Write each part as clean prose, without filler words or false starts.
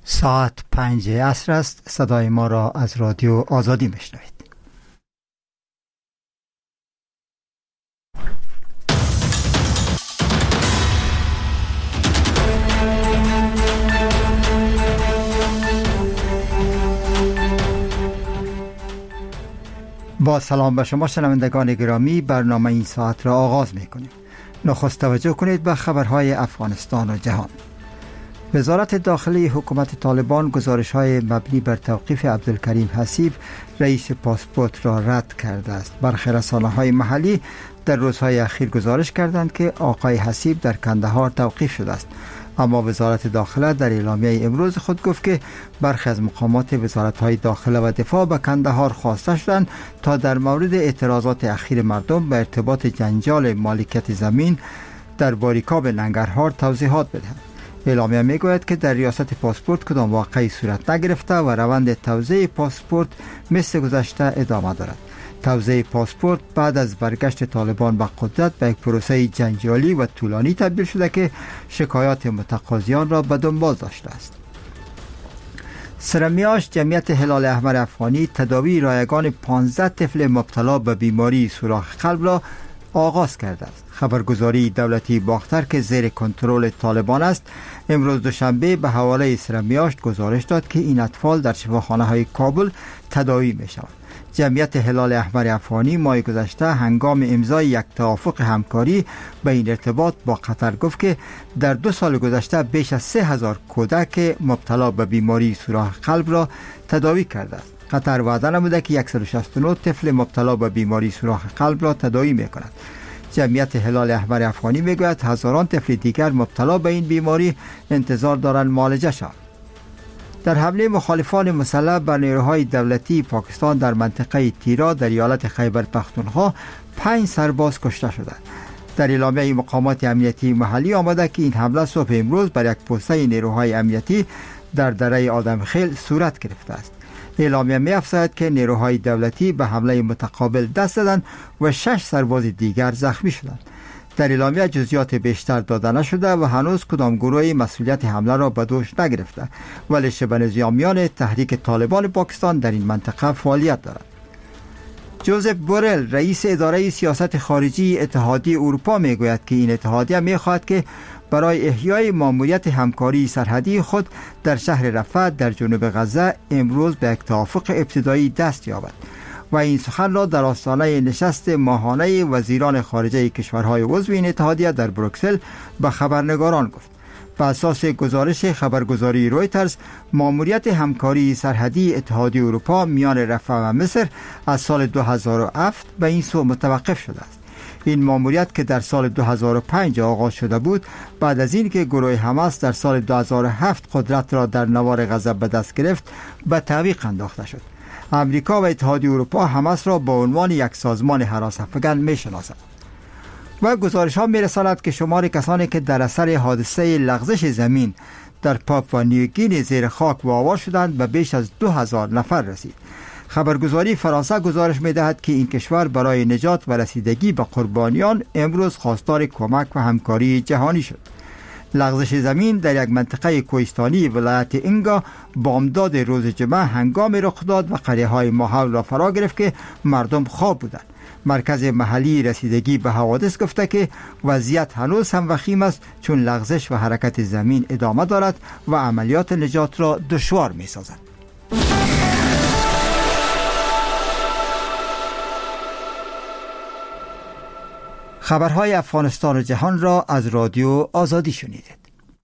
ساعت 5 عصر است. صدای ما را از رادیو آزادی میشنوید. با سلام به شما شنوندگان گرامی، برنامه این ساعت را آغاز میکنیم. نخست توجه کنید به خبرهای افغانستان و جهان. وزارت داخلی حکومت طالبان گزارش‌های مبنی بر توقیف عبدالکریم حسیب رئیس پاسپورت را رد کرده است. برخی رسانه‌های محلی در روزهای اخیر گزارش کردند که آقای حسیب در کندهار توقیف شده است، اما وزارت داخله در اعلامیه امروز خود گفت که برخی از مقامات وزارت‌های داخله و دفاع به کندهار خواسته شدند تا در مورد اعتراضات اخیر مردم به ارتباط جنجال مالکیت زمین در باریکاب ننگرهار توضیحات بدهند. اعلامیه میگوید که در ریاست پاسپورت کدام واقعی صورت نگرفته و روند توزیع پاسپورت مثل گذشته ادامه دارد. توزیع پاسپورت بعد از برگشت طالبان به قدرت به یک پروسه جنجالی و طولانی تبدیل شده که شکایات متقاضیان را به دنبال داشته است. سرمیاش جمعیت هلال احمر افغانی تداوی رایگان 15 طفل مبتلا به بیماری سوراخ قلب را آغاز کرده است. خبرگزاری دولتی باختر که زیر کنترل طالبان است امروز دوشنبه به حواله سرمیاشت گزارش داد که این اطفال در شفاخانه‌های کابل تداوی می‌شوند. جمعیت هلال احمر افغانی ماه گذشته هنگام امضای یک توافق همکاری به این ارتباط با قطر گفت که در 2 سال گذشته بیش از 3000 کودک مبتلا به بیماری سوراخ قلب را تداوی کرده است. قطر وعده نموده که 169 طفل مبتلا به بیماری سوراخ قلب را تداوی می‌کند. جمعیت هلال احمر افغانی میگوید هزاران طفل دیگر مبتلا به این بیماری انتظار دارند معالجه شوند. در حمله مخالفان مسلح بر نیروهای دولتی پاکستان در منطقه تیرا در ایالت خیبر پختونخوا 5 سرباز کشته شدند. در اعلامیه مقامات امنیتی محلی آمده که این حمله صبح امروز بر یک پوسته نیروهای امنیتی در دره آدمخیل صورت گرفته است. اعلامیه می افزاید که نیروهای دولتی به حمله متقابل دست زدند و 6 سرباز دیگر زخمی شدند. در اعلامیه جزئیات بیشتر داده نشده و هنوز کدام گروهی مسئولیت حمله را به دوش نگرفته، ولی شبه نظامیان تحریک طالبان پاکستان در این منطقه فعالیت دارند. جوزف بورل رئیس اداره سیاست خارجی اتحادیه اروپا می گوید که این اتحادیه می خواهد که برای احیای ماموریت همکاری سرحدی خود در شهر رفح در جنوب غزه امروز به یک توافق ابتدایی دست یابد و این سخن را در آستانه نشست ماهانه وزیران خارجه کشورهای عضو این اتحادیه در بروکسل به خبرنگاران گفت. بر اساس گزارش خبرگزاری رویترز، ماموریت همکاری سرحدی اتحادیه اروپا میان رفح و مصر از سال 2007 به این سو متوقف شده است. این ماموریت که در سال 2005 آغاز شده بود، بعد از این که گروه حماس در سال 2007 قدرت را در نوار غزه به دست گرفت، به تعویق انداخته شد. امریکا و اتحادیه اروپا حماس را با عنوان یک سازمان هراس‌افکن می‌شناسند. و گزارش ها می‌رساند که شمار کسانی که در اثر حادثه لغزش زمین در پاپوا نیوگینی زیر خاک وآوار شدند به بیش از 2000 نفر رسید. خبرگزاری فرانسه گزارش می‌دهد که این کشور برای نجات و رسیدگی به قربانیان امروز خواستار کمک و همکاری جهانی شد. لغزش زمین در یک منطقه کوهستانی ولایت اینگا بامداد روز جمعه هنگام رخ داد و قریه‌های ماحول را فرا گرفت که مردم خواب بودند. مرکز محلی رسیدگی به حوادث گفته که وضعیت هنوز هم وخیم است چون لغزش و حرکت زمین ادامه دارد و عملیات نجات را دشوار می‌سازد. خبرهای افغانستان و جهان را از رادیو آزادی شنیدید.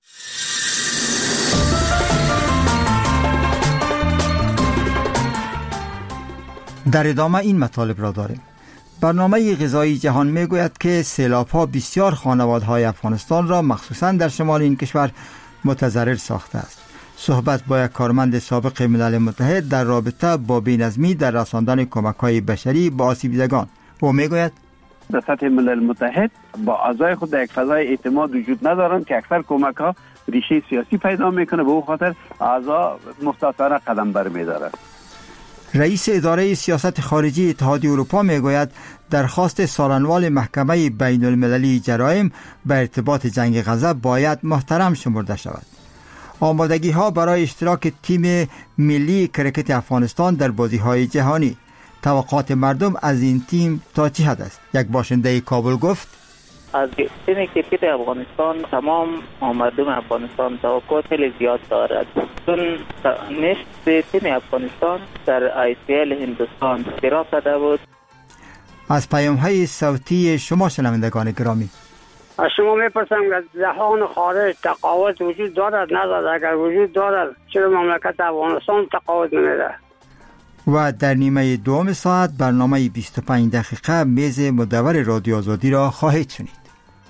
در ادامه این مطالب را داریم. برنامه غذایی جهان میگوید که سیلاب‌ها بسیار خانواده‌های افغانستان را مخصوصاً در شمال این کشور متضرر ساخته است. صحبت با یک کارمند سابق ملل متحد در رابطه با بی‌نظمی در رساندن کمک‌های بشری به آسیب‌دیدگان. او میگوید در سطح ملل متحد با اعضای خود در یک فضای اعتماد وجود ندارند که اکثر کمک ها ریشه سیاسی پیدا میکنه، به او خاطر اعضا مختصرانه قدم برمیدارند. رئیس اداره سیاست خارجی اتحادیه اروپا میگوید درخواست سالنوال محکمه بین المللی جرایم به ارتباط جنگ غزه باید محترم شمرده شود. آمادگی ها برای اشتراک تیم ملی کرکت افغانستان در بازی های جهانی. توقعات مردم از این تیم تا چه حد است؟ یک باشنده کابل گفت از تیم کرکت افغانستان تمام مردم افغانستان توقعات خیلی زیاد دارد، چون نشست تیم افغانستان در ICL هندوستان اشتراک کرده بود. از پیام های صوتی شما شنوندگان گرامی، از شما میپرسم که جهان خارج تقاوت وجود دارد ندارد؟ اگر وجود دارد چرا مملکت افغانستان تقاوت نمیده؟ و در نیمه دوم ساعت برنامه 25 دقیقه میز مدور رادیو آزادی را خواهید شنید.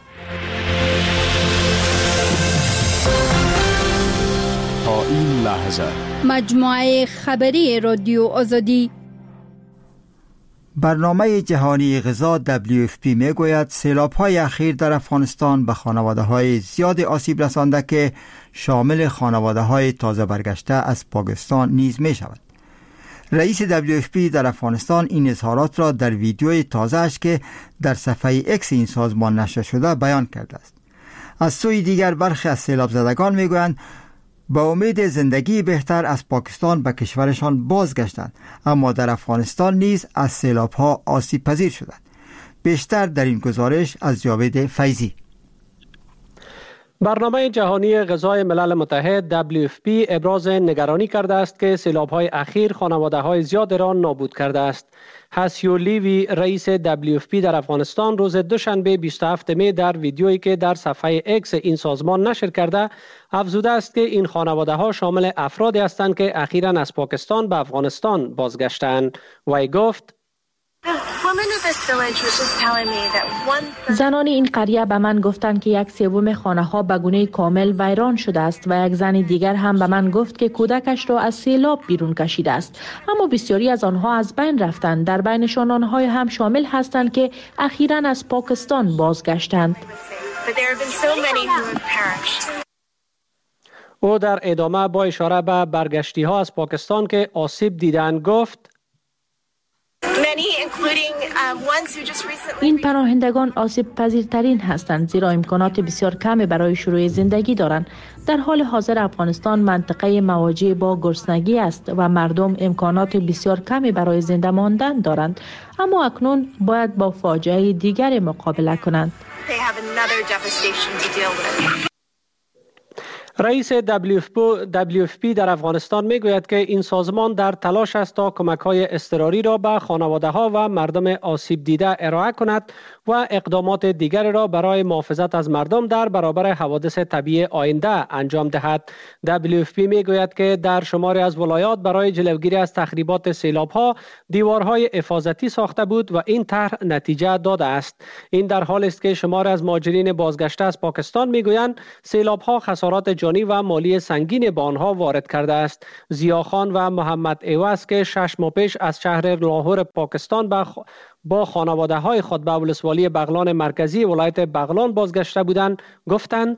تا این لحظه مجموعه خبری رادیو آزادی. برنامه جهانی غذا WFP میگوید سیلاب‌های اخیر در افغانستان به خانواده‌های زیاد آسیب رسانده که شامل خانواده‌های تازه برگشته از پاکستان نیز می‌شود. رئیس WFP در افغانستان این اظهارات را در ویدیوی تازه‌اش که در صفحه X این سازمان نشر شده بیان کرده است. از سوی دیگر برخی از سیلاب زدگان میگویند با امید زندگی بهتر از پاکستان به کشورشان بازگشتند، اما در افغانستان نیز از سیلاب‌ها آسیب پذیر شدند. بیشتر در این گزارش از جاوید فیضی. برنامه جهانی غذای ملل متحد WFP ابراز نگرانی کرده است که سیلاب‌های اخیر خانواده‌های زیاد را نابود کرده است. هاسیو لیوی رئیس WFP در افغانستان روز دوشنبه 27 می در ویدیویی که در صفحه X این سازمان نشر کرده افزوده است که این خانواده‌ها شامل افرادی هستند که اخیراً از پاکستان به افغانستان بازگشتند. وی گفت زنان این قریه به من گفتند که 1/3 خانه‌ها به گونه کامل ویران شده است و یک زن دیگر هم به من گفت که کودکش را از سیلاب بیرون کشیده است، اما بسیاری از آنها از بین رفتند. در بینشان آنها هم شامل هستند که اخیراً از پاکستان بازگشتند. او در ادامه با اشاره به برگشتی‌ها از پاکستان که آسیب دیدند گفت این پناهندگان آسیب پذیرترین هستند زیرا امکانات بسیار کمی برای شروع زندگی دارند. در حال حاضر افغانستان منطقه مواجه با گرسنگی است و مردم امکانات بسیار کمی برای زنده ماندن دارند، اما اکنون باید با فاجعه دیگر مقابله کنند. رئیس WFP در افغانستان میگوید که این سازمان در تلاش است تا کمک‌های اضطراری را به خانواده‌ها و مردم آسیب دیده ارائه کند و اقدامات دیگر را برای محافظت از مردم در برابر حوادث طبیعی آینده انجام دهد. WFP میگوید که در شماری از ولایات برای جلوگیری از تخریبات سیلاب‌ها دیوارهای حفاظتی ساخته بود و این طرح نتیجه داده است. این در حالی است که شماری از مهاجرین بازگشته از پاکستان میگویند سیلاب‌ها خسارات جانی و مالی سنگین به آنها وارد کرده است. ضیاخان و محمد ایواز که 6 ماه پیش از شهر لاهور پاکستان با خانواده‌های خود به ولسوالی بغلان مرکزی ولایت بغلان بازگشته بودند گفتند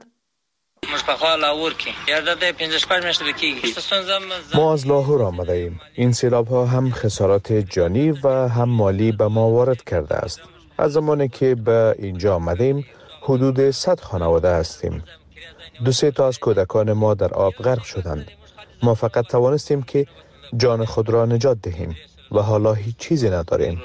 ما از لاهور آمده ایم. این سیلاب‌ها هم خسارات جانی و هم مالی به ما وارد کرده است. از زمانی که به اینجا آمدیم حدود 100 خانواده هستیم. 2-3 تا از کودکان ما در آب غرق شدند. ما فقط توانستیم که جان خود را نجات دهیم و حالا هیچ چیزی نداریم.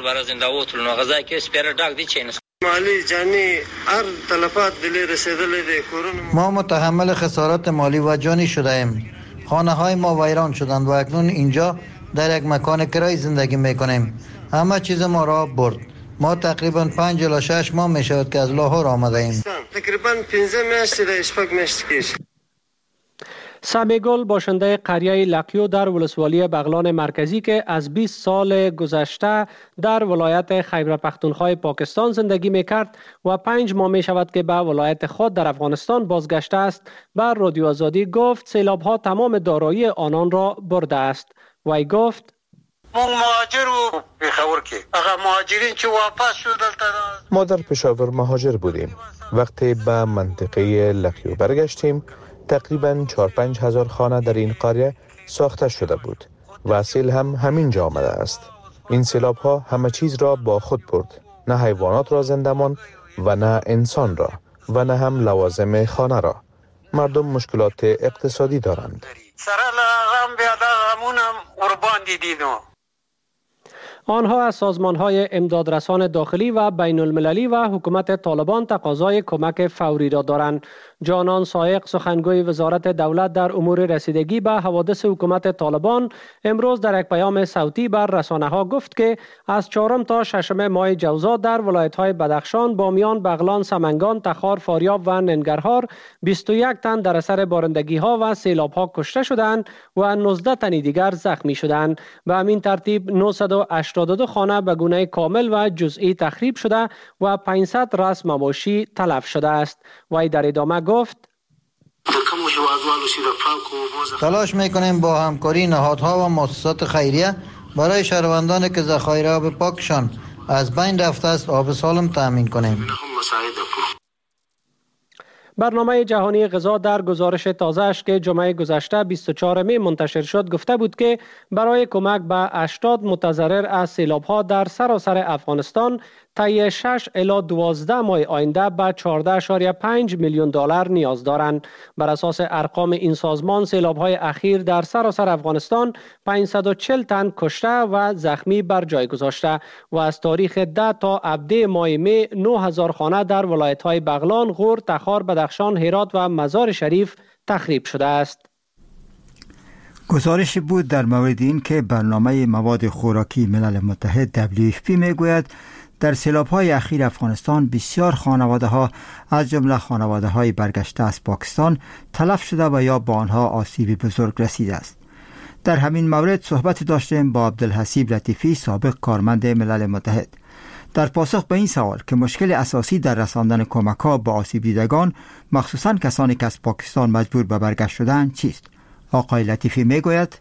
ما متحمل خسارات مالی و جانی شده ایم. خانه های ما ویران شدند و اکنون اینجا در یک مکان کرایه زندگی میکنیم. همه چیز ما را برد. ما تقریبا 5 الی 6 ماه می شود که از لاهور آمده ایم. تقریبا 15 میاشت تا 8 میاشت کیش. سامیگل باشنده قریه لقیو در ولسوالی بغلان مرکزی که از 20 سال گذشته در ولایت خیبر پختونخوا پاکستان زندگی میکرد و 5 ماه می شود که به ولایت خود در افغانستان بازگشته است، بر رادیو آزادی گفت سیلاب‌ها تمام دارایی آنان را برده است. وی گفت ما در پشاور مهاجر بودیم. وقتی به منطقه لقیو برگشتیم تقریباً 4-5 هزار خانه در این قریه ساخته شده بود و سیل هم همین جا آمده است. این سیلاب ها همه چیز را با خود برد، نه حیوانات را زنده ماند و نه انسان را و نه هم لوازم خانه را. مردم مشکلات اقتصادی دارند. سره لغم بیاده غمونم قربان دیدینو. آنها از سازمان‌های امدادرسان داخلی و بین المللی و حکومت طالبان تقاضای کمک فوری را دارند. جانان سایق، سخنگوی وزارت دولت در امور رسیدگی به حوادث حکومت طالبان، امروز در یک پیام صوتی بر رسانه‌ها گفت که از 4 تا 6 ماه جوزا در ولایت‌های بدخشان، بامیان، بغلان، سمنگان، تخار، فاریاب و ننگرهار 21 تن در اثر بارندگی‌ها و سیلاب‌ها کشته شدند و 19 تن دیگر زخمی شدند. به همین ترتیب 982 خانه به گونه کامل و جزئی تخریب شده و 500 رأس مواشی تلف شده است. وی در ادامه گفت: تلاش میکنیم با همکاری نهادها و مؤسسات خیریه برای شهروندانی که ذخایر آب پاکشان از بین رفته است آب سالم تامین کنیم. برنامه جهانی غذا در گزارش تازه‌اش که جمعه گذشته 24 می منتشر شد گفته بود که برای کمک به 80 متضرر از سیلاب‌ها در سراسر افغانستان طی 6 الی 12 ماه آینده به 14.5 میلیون دلار نیاز دارند. بر اساس ارقام این سازمان، سیلاب‌های اخیر در سراسر افغانستان 540 تن کشته و زخمی بر جای گذاشته و از تاریخ 10 تا 17 ماه می 9000 خانه در ولایت‌های بغلان، غور، تخار، بدخشان، هرات و مزار شریف تخریب شده است. گزارش بود در مورد این که برنامه مواد خوراکی ملل متحد WFP میگوید در سیلاب‌های اخیر افغانستان بسیار خانواده‌ها از جمله خانواده‌های برگشته از پاکستان تلف شده و یا با آنها آسیب بزرگ رسیده است. در همین مورد صحبت داشتیم با عبدالحسیب لطیفی، سابق کارمند ملل متحد. در پاسخ به این سوال که مشکل اساسی در رساندن کمک‌ها به آسیب دیدگان، مخصوصاً کسانی که از پاکستان مجبور به برگشت شدند، چیست؟ آقای لطیفی میگوید: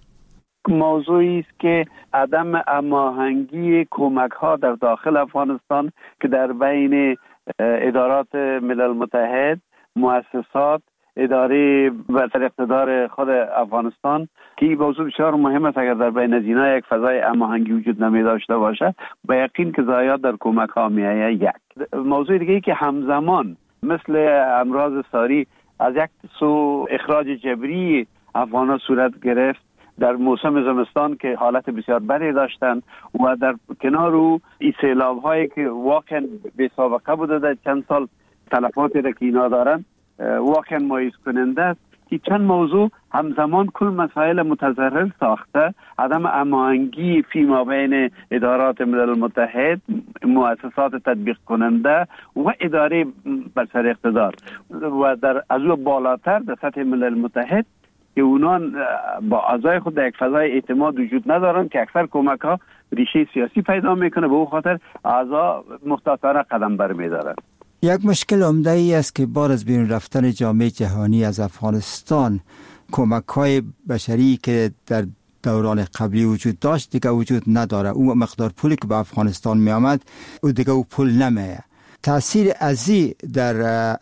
موضوعی است که عدم هماهنگی کمک‌ها در داخل افغانستان که در بین ادارات ملل متحد، مؤسسات، اداره و اقتدار خود افغانستان که این موضوع بسیار مهم است. اگر در بین از اینا یک فضای هماهنگی وجود نمی داشته باشه، به یقین که ضایعات در کمک‌ها می‌آید. یک موضوع دیگه ای که همزمان مثل امراض ساری از یک سو اخراج جبری افغان‌ها صورت گرفت در موسم زمستان که حالت بسیار بدی داشتن و در کنار او این سیلاب‌هایی که واقعا بی سابقه بوده در چند سال، تلفاتی را که اینا دارن واقعا مایوس کننده است که چند موضوع همزمان کل مسائل متضرر ساخته. عدم هماهنگی فیما بین ادارات ملل متحد، مؤسسات تطبیق کننده و اداره بر سر اقتدار و در از او بالاتر در سطح ملل متحد که اونان با اعضای خود در یک فضای اعتماد وجود ندارن که اکثر کمک ها ریشه سیاسی پیدا میکنه، به او خاطر اعضا محتاطانه قدم برمیدارن. یک مشکل عمده ای است که بعد از بیرون رفتن جامعه جهانی از افغانستان، کمک های بشری که در دوران قبلی وجود داشت دیگه وجود نداره. او مقدار پولی که به افغانستان می آمد او دیگه او پول نمیه. تأثیر ازی در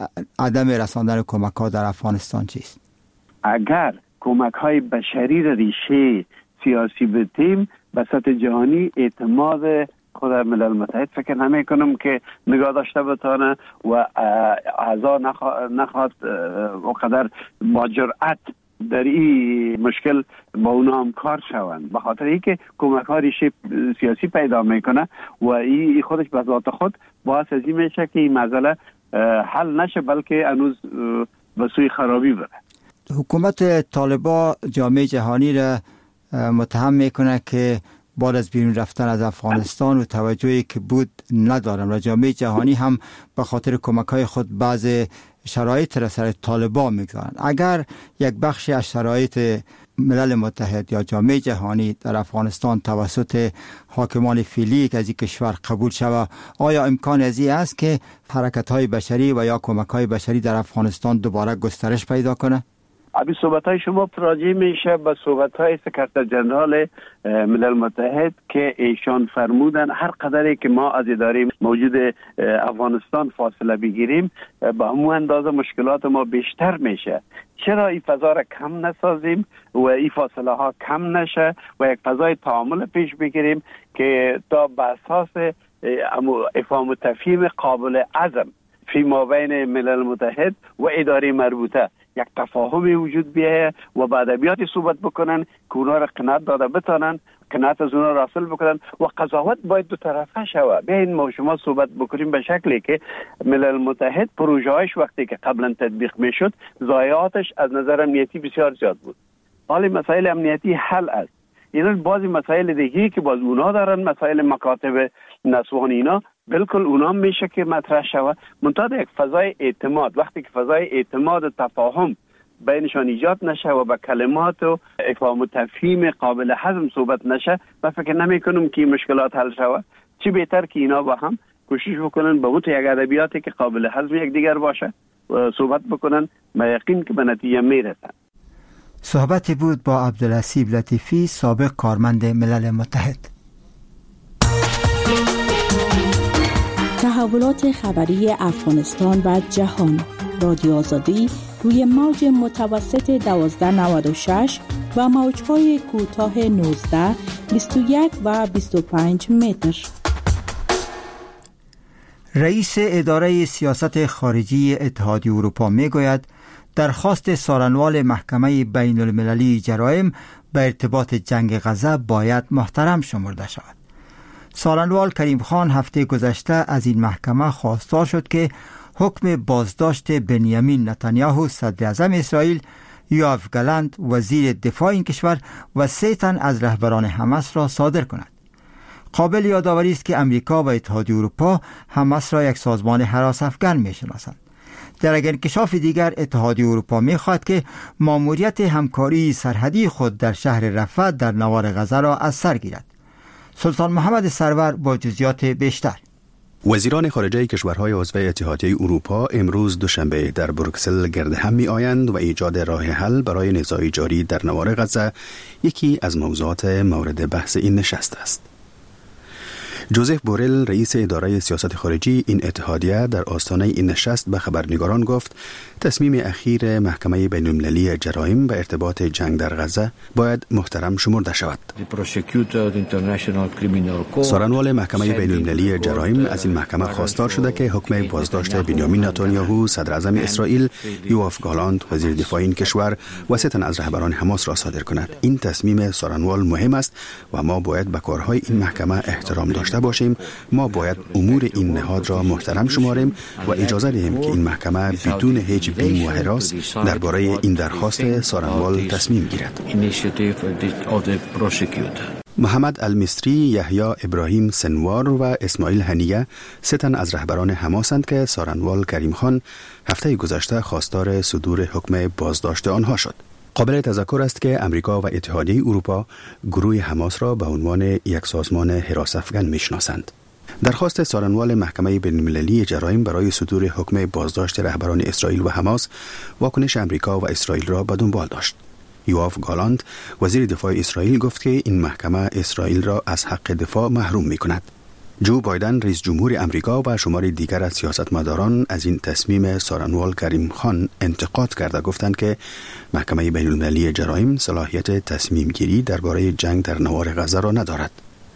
عدم رساندن کمک ها در افغانستان چیست؟ اگر کمک های بشری را ریشه سیاسی بدیم به سطح جهانی، اعتماد خود ملل متحد فکر نمی کنم که نگاه داشته بتانه و اعضا نخواد وقدر با جرأت در این مشکل با اونا همکار شوند، به خاطر اینکه کمک ها ریشه سیاسی پیدا میکنه و این خودش به ذات خود باعث از این میشه که این مسئله حل نشه بلکه هنوز به سوی خرابی بره. حکومت طالبان جامعه جهانی را متهم میکنه که بعد از بیرون رفتن از افغانستان و توجهی که بود ندارم و جامعه جهانی هم به خاطر کمک‌های خود بعض شرایط را سر طالبان میگذارند. اگر یک بخشی از شرایط ملل متحد یا جامعه جهانی در افغانستان توسط حاکمان فعلی که از این کشور قبول شود، آیا امکان ازی است که حرکت‌های بشری و یا کمک‌های بشری در افغانستان دوباره گسترش پیدا کنه؟ ابی صحبت‌های شما راجع میشه به صحبت‌های سکرتر جنرال ملل متحد که ایشان فرمودن هر قدری که ما از اداره موجود افغانستان فاصله بگیریم به همون اندازه مشکلات ما بیشتر میشه. چرا این فضا را کم نسازیم و این فاصله ها کم نشه و یک فضای تعامل پیش بگیریم که تا به اساس افهام و تفهیم قابل عزم فی ما بین ملل متحد و اداره مربوطه یک تفاهمی وجود بیایه و با ادبیاتی صحبت بکنن که اونا را قناعت داده بتانن، قناعت از اونا را حاصل بکنن و قضاوت باید دو طرفه شود. بیاین ما شما صحبت بکنیم به شکلی که ملل متحد پروژه‌اش وقتی که قبلا تطبیق میشد ضایعاتش از نظر امنیتی بسیار زیاد بود. حالی مسائل امنیتی حل است. این بعضی مسائل دیگه که باز اونا دارن، مسائل مکاتب نسوان اینا بالکل اونا میشه که مطرح شود. منتها یک فضای اعتماد، وقتی که فضای اعتماد و تفاهم بینشان ایجاد نشه و با کلمات و افهام و تفهیم قابل هضم صحبت نشه، من فکر نمیکنم که مشکلات حل شود. چی بهتر که اینا با هم کوشش بکنن به اون یک ادبیاتی که قابل هضم یک دیگر باشه و صحبت بکنن، من یقین که به نتیجه میرسن. صحبتی بود با عبدالحسیب لطیفی، سابق کارمند ملل متحد. تحولات خبری افغانستان و جهان، رادیو آزادی روی موج متوسط 1296 و موج‌های کوتاه 19، 21 و 25 متر. رئیس اداره سیاست خارجی اتحادیه اروپا میگوید درخواست سارنوال محکمه بین المللی جرایم به ارتباط جنگ غزه باید محترم شمرده شود. سارنوال کریم خان هفته گذشته از این محکمه خواستار شد که حکم بازداشت بنیامین نتانیاهو صدر اعظم اسرائیل، یوآف گالانت وزیر دفاع این کشور و 3 تن از رهبران حماس را صادر کند. قابل یادآوری است که امریکا و اتحادیه اروپا حماس را یک سازمان هراس افکن می‌شناسند. در یک انکشاف دیگر اتحادیه اروپا می‌خواهد که ماموریت همکاری سرحدی خود در شهر رفح در نوار غزه را از سر گیرد. سلطان محمد سرور با جزئیات بیشتر. وزیران خارجه کشورهای عضو اتحادیه اروپا امروز دوشنبه در بروکسل گرد هم می‌آیند و ایجاد راه حل برای نزاع جاری در نوار غزه یکی از موضوعات مورد بحث این نشست است. جوزف بورل رئیس اداره سیاست خارجی این اتحادیه در آستانه این نشست به خبرنگاران گفت تصمیم اخیر محکمه بین المللی جرایم به ارتباط جنگ در غزه باید محترم شمرده شود. سارنوال محکمه بین المللی جرایم از این محکمه خواستار شده که حکم بازداشت بنیامین نتانیاهو صدر اعظم اسرائیل، یوآف گالانت وزیر دفاع این کشور و 3 تن از رهبران حماس را صادر کند. این تصمیم سارنوال مهم است و ما باید به کارهای این محکمه احترام داشته باشیم. ما باید امور این نهاد را محترم شماریم و اجازه دهیم که این محکمه بدون هیچ بیم و هراس درباره این درخواست سارنوال تصمیم گیرد. محمد المصری، یحیی ابراهیم سنوار و اسماعیل هنیه 3 تن از رهبران حماسند که سارنوال کریم خان هفته گذشته خواستار صدور حکم بازداشت آنها شد. قابل تذکر است که امریکا و اتحادیه اروپا گروه حماس را به عنوان یک سازمان هراس افکن میشناسند. درخواست سارنوال محکمه بین المللی جرایم برای صدور حکم بازداشت رهبران اسرائیل و حماس واکنش امریکا و اسرائیل را به دنبال داشت. یوآف گالانت وزیر دفاع اسرائیل گفت که این محکمه اسرائیل را از حق دفاع محروم می کند. جو بایدن رئیس جمهور امریکا و شمار دیگر از سیاستمداران از این تصمیم سارنوال کریم خان انتقاد کرده گفتند که محکمه بین المللی جرایم صلاحیت تصمیم گیری درباره جنگ در نوار غزه را ندارد.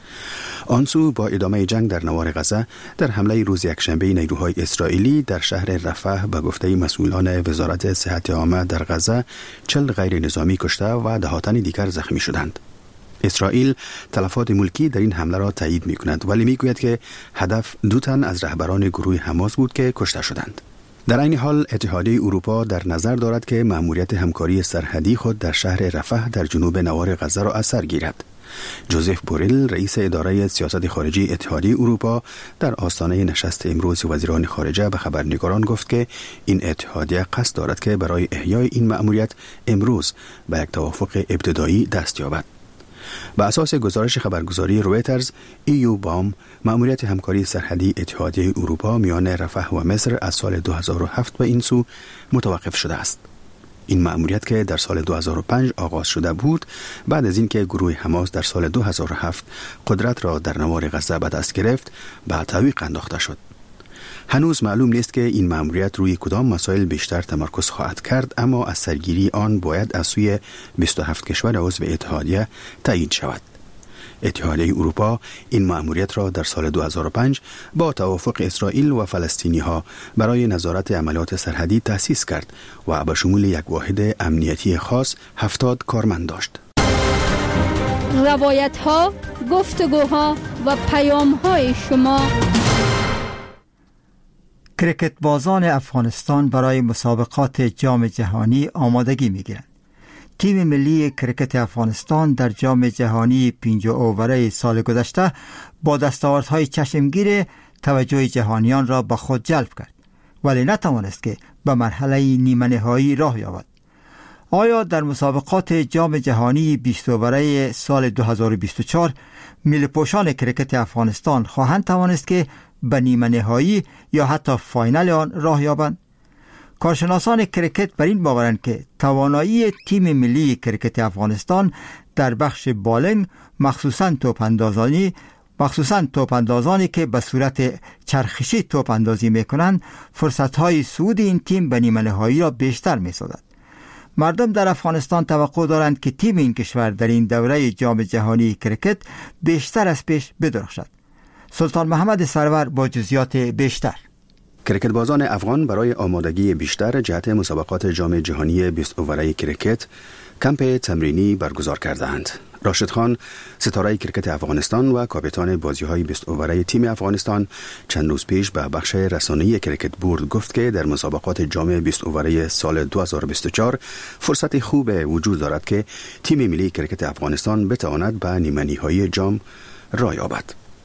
آنسو با ادامه جنگ در نوار غزه در حمله روز یکشنبه نیروهای اسرائیلی در شهر رفح به گفته مسئولان وزارت صحت عامه در غزه 40 غیر نظامی کشته و دهاتن دیگر زخمی شدند. اسرائیل تلفات ملکی در این حمله را تایید می کند ولی می گوید که هدف 2 تن از رهبران گروه حماس بود که کشته شدند. در این حال اتحادیه اروپا در نظر دارد که مأموریت همکاری سرحدی خود در شهر رفح در جنوب نوار غزه را از سر گیرد. جوزف بورل رئیس اداره سیاست خارجی اتحادیه اروپا در آستانه نشست امروز وزیران خارجه به خبرنگاران گفت که این اتحادیه قصد دارد که برای احیای این مأموریت امروز به یک توافق ابتدایی دست یابد. بر اساس گزارش خبرگزاری رویترز، ایو بام مأموریت همکاری سرحدی اتحادیه اروپا میان رفح و مصر از سال 2007 به این سو متوقف شده است. این مأموریت که در سال 2005 آغاز شده بود بعد از اینکه گروه حماس در سال 2007 قدرت را در نوار غزه به دست گرفت به تعویق انداخته شد. هنوز معلوم نیست که این مأموریت روی کدام مسائل بیشتر تمرکز خواهد کرد، اما از سرگیری آن باید از سوی 27 کشور عضو اتحادیه تایید شود. اتحادیه اروپا این مأموریت را در سال 2005 با توافق اسرائیل و فلسطینی ها برای نظارت عملیات سرحدی تأسیس کرد و به شمول یک واحد امنیتی خاص 70 کارمند داشت. روایت ها، گفتگوها و پیام های شما. کرکت بازان افغانستان برای مسابقات جام جهانی آمادگی می‌گیرند. تیم ملی کرکت افغانستان در جام جهانی 5 اووره سال گذشته با دستاوردهای چشمگیر توجه جهانیان را به خود جلب کرد، ولی نتوانست که به مرحله نیمه نهایی راه یابد. آیا در مسابقات جام جهانی 20 اووره سال 2024 ملی‌پوشان کرکت افغانستان خواهند توانست که به نیمه نهایی یا حتی فاینال آن راه یابند؟ کارشناسان کرکت بر این باورند که توانایی تیم ملی کرکت افغانستان در بخش بالینگ، مخصوصاً توپاندازانی که به صورت چرخشی توپ اندازی میکنند، فرصت‌های صعود این تیم به نیمه نهایی را بیشتر می‌سازد. مردم در افغانستان توقع دارند که تیم این کشور در این دوره جام جهانی کرکت بیشتر از پیش بدرخشد. سلطان محمد سرور با جزئیات بیشتر. کرکت بازان افغان برای آمادگی بیشتر جهت مسابقات جام جهانی 20 اووره کرکت کمپ تمرینی برگزار کردند. راشد خان، ستاره کرکت افغانستان و کاپیتان بازی‌های 20 اووره تیم افغانستان، چند روز پیش به بخش رسانه‌ای کرکت بورد گفت که در مسابقات جام 20 اووره سال 2024 فرصت خوب وجود دارد که تیم ملی کرکت افغانستان بتواند به نیمه نهایی جام راه یابد.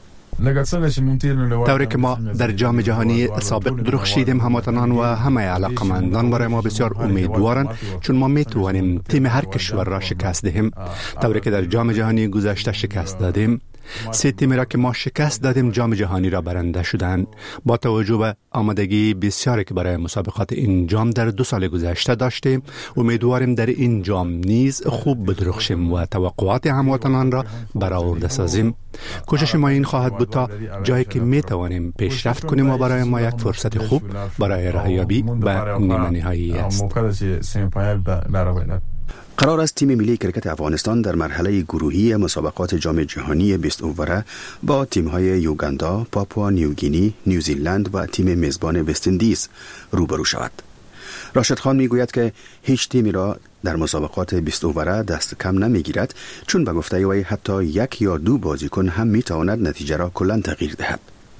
طوری که ما در جام جهانی سابق درخشیدیم، هموطنان و همه علاقمندان برای ما بسیار امیدوارند، چون ما میتوانیم تیم هر کشور را شکست دهیم. طوری که در جام جهانی گذشته شکست دادیم، 3 تیمی را که ما شکست دادیم جام جهانی را برنده شدند. با توجه به آمادگی بسیاری که برای مسابقات این جام در 2 سال گذشته داشتیم، امیدواریم در این جام نیز خوب بدرخشیم و توقعات هموطنان را برآورده سازیم. کوشش ما این خواهد بود تا جایی که می توانیم پیشرفت کنیم و برای ما یک فرصت خوب برای راهیابی به نیمه نهایی است. قرار است تیم ملی کرکت افغانستان در مرحله گروهی مسابقات جام جهانی 20 اووره با تیم‌های یوگاندا، پاپوا نیوگینی، نیوزیلند و تیم میزبان وست اندیز روبرو شود. راشد خان میگوید که هیچ تیمی را در مسابقات 20 اووره دست کم نمیگیرد، چون به گفته وی حتی 1 یا 2 بازیکن هم میتواند نتیجه را کلاً تغییر دهد.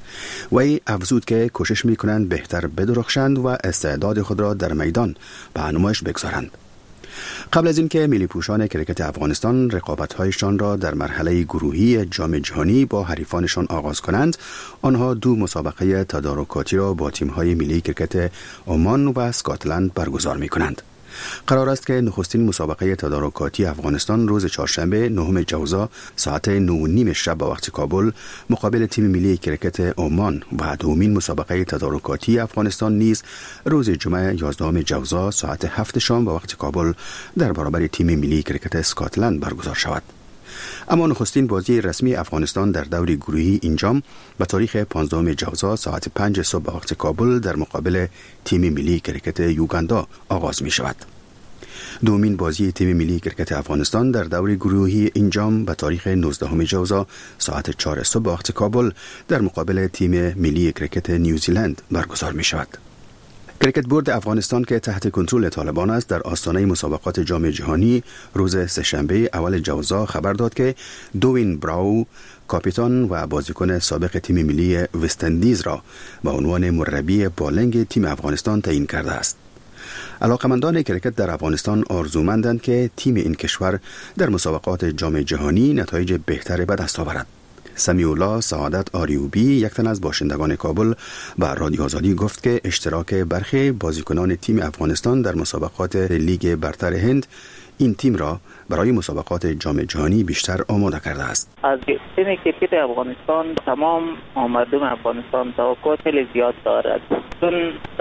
وی افزود که کوشش میکنند بهتر بدرخشند و استعداد خود را در میدان به نمایش بگذارند. قبل از اینکه ملی‌پوشان کرکت افغانستان رقابت‌هایشان را در مرحله گروهی جام جهانی با حریفانشان آغاز کنند، آنها 2 مسابقه تدارکاتی را با تیم‌های ملی کرکت عمان و اسکاتلند برگزار می‌کنند. قرار است که نخستین مسابقه تدارکاتی افغانستان روز چهارشنبه 9 جوزا ساعت 9:30 شب به وقت کابل مقابل تیم ملی کرکت عمان و دومین مسابقه تدارکاتی افغانستان نیز روز جمعه 11 جوزا ساعت 7 شام به وقت کابل در برابر تیم ملی کرکت اسکاتلند برگزار شود. اما نخستین بازی رسمی افغانستان در دور گروهی این جام به تاریخ 15 جوزا ساعت 5 صبح به وقت کابل در مقابل تیم ملی کرکت یوگاندا آغاز می شود. دومین بازی تیم ملی کرکت افغانستان در دور گروهی این جام به تاریخ 19 جوزا ساعت 4 صبح به وقت کابل در مقابل تیم ملی کرکت نیوزیلند برگزار می شود. کرکت بورد افغانستان که تحت کنترل طالبان است در آستانه مسابقات جام جهانی روز سه‌شنبه اول جوزا خبر داد که دوین براو کاپیتان و بازیکن سابق تیم ملی وست اندیز را به عنوان مربی بالنگ تیم افغانستان تعیین کرده است. علاقمندان کرکت در افغانستان آرزومندند که تیم این کشور در مسابقات جام جهانی نتایج بهتری به دست آورد. سمیولا سعادت آریوبی، یک تن از باشندگان کابل، به رادیو آزادی گفت که اشتراک برخی بازیکنان تیم افغانستان در مسابقات لیگ برتر هند این تیم را برای مسابقات جام جهانی بیشتر آماده کرده است. از تیم کرکت افغانستان تمام مردم افغانستان توقع خیلی زیاد دارد، چون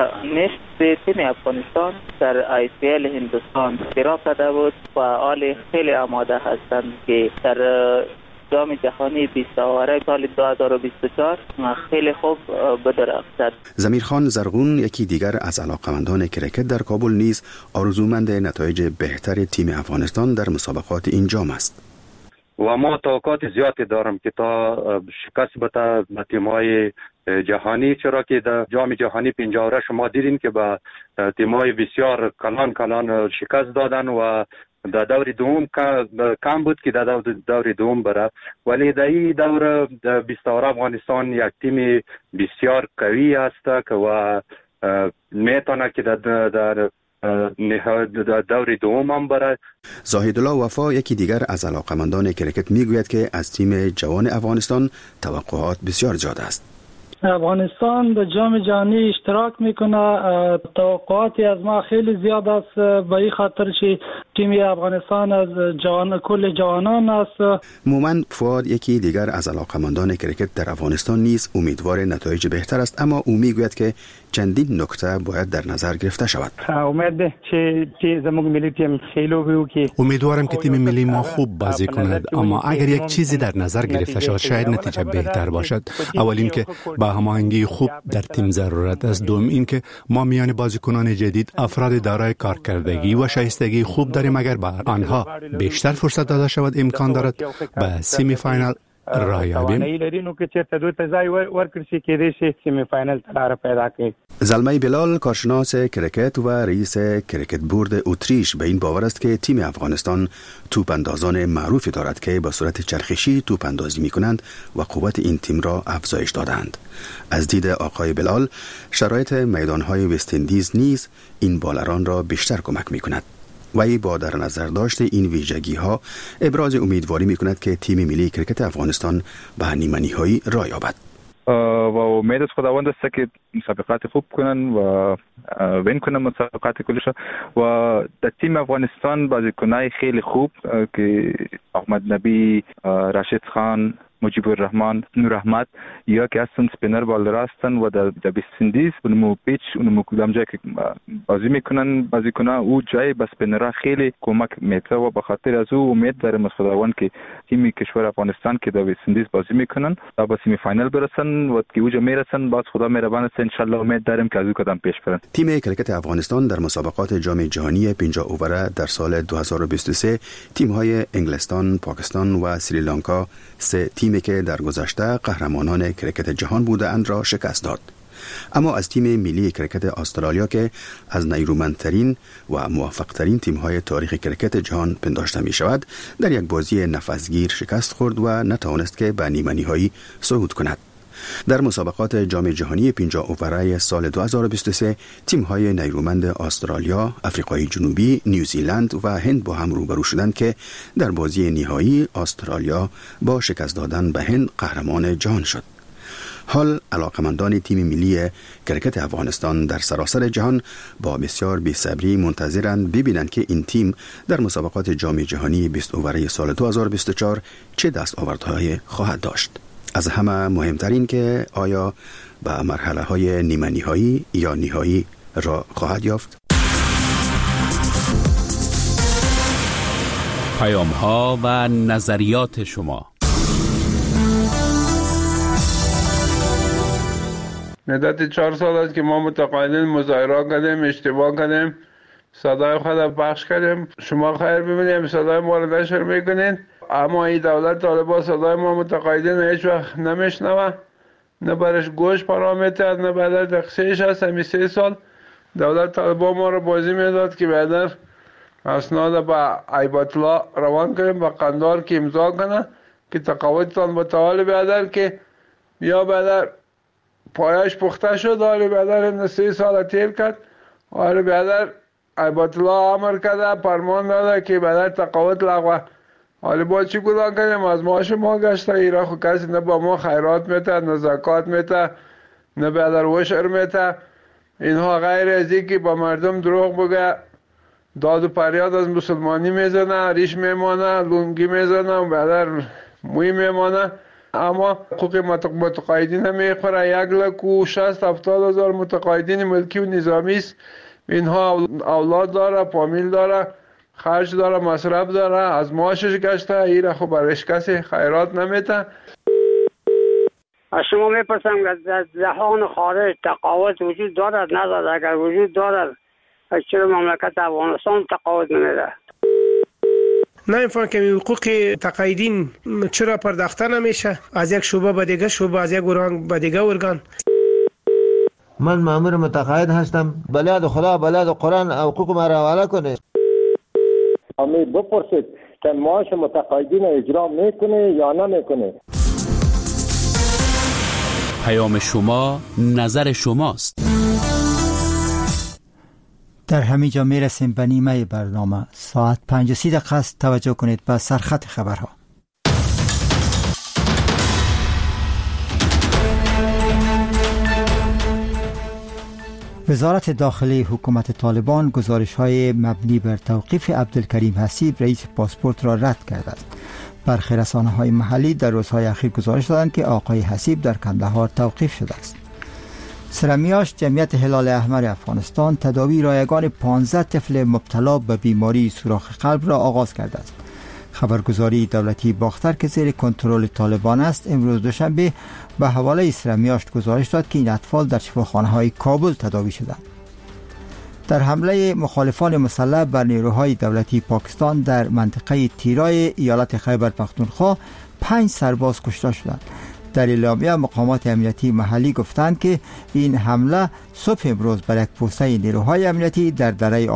نصف تیم افغانستان در ICL هندوستان اشتراک کرده بود و حال خیلی آماده هستند که در جام جهانی 20 اووره سال 2024 خیلی خوب بدرخشد. ضمیرخان زرغون، یکی دیگر از علاقمندان کرکت در کابل، نیز آرزومند نتایج بهتر تیم افغانستان در مسابقات این جام است. و ما توقعات زیادی دارم که تا شکست بده به تیم‌های جهانی، چرا که در جام جهانی 50 شما دیدین که به تیم‌های بسیار کلان شکست دادن و در دور دوم کم بود که در دور دوم بره، ولی در این دور 20 افغانستان یک تیم بسیار قوی است که و میتونه که در دور دوم هم بره. زاهدالله وفا یکی دیگر از علاقمندان کرکت میگوید که از تیم جوان افغانستان توقعات بسیار زیاد است. افغانستان در جام جهانی اشتراک میکنه، توقعاتی از ما خیلی زیاد است به این خاطر که تیم افغانستان از کل جوانان است. مومن فؤاد یکی دیگر از علاقمندان کرکت در افغانستان نیز امیدوار نتایج بهتر است، اما او میگوید که چندین نکته باید در نظر گرفته شود. امیدوارم که تیم ملی ما خوب بازی کند، اما اگر یک چیزی در نظر گرفته شود شاید نتیجه بهتر باشد. اول این که با هماهنگی خوب در تیم ضرورت است، دوم این که ما میان بازیکنان جدید افراد دارای کارکردگی و شایستگی خوب داریم. اگر به آنها بیشتر فرصت داده شود امکان دارد به سیمی فاینال راه یابیم. زلمه بلال کارشناس کرکت و رئیس کرکت بورد اتریش به این باور است که تیم افغانستان توپ اندازان معروفی دارد که به صورت چرخشی توپ اندازی می کنند و قوت این تیم را افزایش دادند. از دید آقای بلال شرایط میدانهای وست اندیز نیز این بالران را بیشتر کمک می کند. وی با در نظر داشت این ویژگی ها ابراز امیدواری می کند که تیم ملی کرکت افغانستان به نیمه نهایی راه یابد. و امید از خداوند است که مسابقات خوب کنن و وین کنن مسابقات کلش. و در تیم افغانستان بازیکنای خیلی خوب که احمد نبی، راشد خان، مجیب الرحمن، نور احمد یا که هستن سپینر بالر هستن و در بیستندیز اونمو پیچ اونمو کدام جایی که بازی میکنن بازیکن‌ها او جای به سپینرها خیلی کمک میته و به خاطر از او امید دارم از خداوند که تیم کشور افغانستان که در بیستندیز بازی میکنن تا به سیمی فاینال برسن و که اوجا میرسن باز خدا مهربان است ان شاء الله امید داریم که از او قدم پیش برن. تیم کرکت افغانستان در مسابقات جام جهانی 50 اووره در سال 2023 تیم‌های انگلستان، پاکستان و سریلانکا سه تیمی که در گذشته قهرمانان کرکت جهان بودند را شکست داد. اما از تیم ملی کرکت استرالیا که از نیرومندترین و موفقترین تیم‌های تاریخ کرکت جهان پنداشته می شود در یک بازی نفسگیر شکست خورد و نتوانست که به نیمه نهایی صعود کند. در مسابقات جام جهانی 50 اووره سال 2023 تیم‌های نیرومند استرالیا، آفریقای جنوبی، نیوزیلند و هند با هم روبرو شدند که در بازی نهایی استرالیا با شکست دادن به هند قهرمان جهان شد. حال علاقمندان تیم ملی کرکت افغانستان در سراسر جهان با بسیار بی‌صبری منتظرند ببینند که این تیم در مسابقات جام جهانی 20 اووره سال 2024 چه دستاوردهایی خواهد داشت. از همه مهمترین که آیا به مرحله های نیمه نهایی یا نهایی را خواهد یافت؟ پیام ها و نظریات شما. مدت 4 سال است که ما متقاعدین مظاهره کردیم، اشتباه کردیم، صدای خود پخش کردیم. شما خیر ببینید صدای ما را نشر میکنین، اما این دولت طالبان صدای ما متقاعدین هیچ وقت نمیشنوه، نه برش گوش پرامیته، نه بعد تقصیرش هست. همین 3 سال دولت طالبان ما را بازی میداد که بعد اسناد با ایبت الله روان کنیم با قندار که امضا کنه که تقاعدتان متعال بیادر که یا بعد پایش پخته شد. حالی بعد 3 سال تیر کرد، حالی بعد ایبت الله امر کرده، فرمان داده که بعد تقاعد لغوه. حالی با چی کدان کنیم؟ از معاش ما گشته. ایرا خود کسی نه با ما خیرات میته، نه زکات میته، نه بعد وشر میته. اینها غیر از این که با مردم دروغ بگه، داد و پریاد از مسلمانی میزنه، ریش میمانه، لونگی میزنه و بعد موی میمانه. اما حقوق متقاعدین نمیخوره. 1,60,000 متقاعدین ملکی و نظامی است. اینها اولاد داره، فامیل داره، خرج داره، مصرف داره، از معاشش گشته. ایره خب برش کسی خیرات نمیته. از شما میپرسم که در جهان خارج تقاعد وجود دارد ندارد؟ اگر وجود دارد چرا مملکت افغانستان تقاعد نمیده؟ نمی‌فهمم که حقوق تقاعدین چرا پرداخته نمیشه، از یک شعبه به دیگه شعبه، از یک ارگان به دیگه ارگان. من مأمور متقاعد هستم، بلاد خدا بلاد قرآن حقوق ما را حواله کنه. امید بپرسید که معاش متقاعدین اجرا میکنه یا نمیکنه. پیام شما نظر شماست. در همینجا میرسیم به نیمه برنامه. ساعت 5:30 است. توجه کنید به سرخط خبرها. وزارت داخلی حکومت طالبان گزارش‌های مبنی بر توقیف عبدالکریم حسیب رئیس پاسپورت را رد کرده است. برخی رسانه‌های محلی در روزهای اخیر گزارش دادند که آقای حسیب در کندهار توقیف شده است. سرمیاش جمعیت هلال احمر افغانستان تداوی رایگان 15 طفل مبتلا به بیماری سوراخ قلب را آغاز کرده است. خبرگزاری دولتی باختر که زیر کنترل طالبان است امروز دوشنبه به حواله سرمیاش گزارش داد که این اطفال در شفاخانه‌های کابل تداوی شدند. در حمله مخالفان مسلح بر نیروهای دولتی پاکستان در منطقه تیرای ایالت خیبر پختونخوا 5 سرباز کشته شدند. در اعلامیه مقامات امنیتی محلی گفتند که این حمله صبح امروز بر یک پوسته نیروهای امنیتی در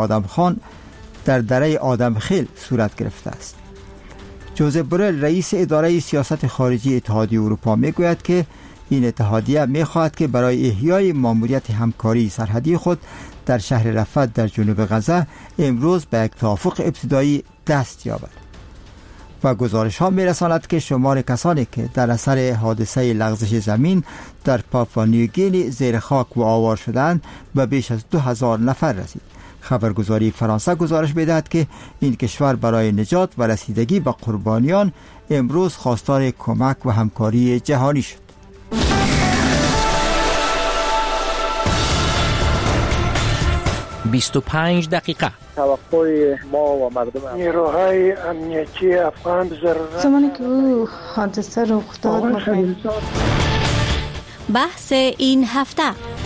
دره آدمخیل صورت گرفته است. جوزف بورل رئیس اداره سیاست خارجی اتحادیه اروپا میگوید که این اتحادیه میخواهد که برای احیای ماموریت همکاری سرحدی خود در شهر رفح در جنوب غزه امروز به یک توافق ابتدایی دست یابد. و گزارش ها میرساند که شمار کسانی که در اثر حادثه لغزش زمین در پاپوا نیوگینی زیر خاک و آوار شدند به بیش از 2000 نفر رسید. خبرگزاری فرانسه گزارش می‌دهد که این کشور برای نجات و رسیدگی به قربانیان امروز خواستار کمک و همکاری جهانی شد. «25 دقیقه». توقع ما و مردم نیروهای امنیتی افغان ضرورت زمانی که او حادثه رخ داد بحث این هفته.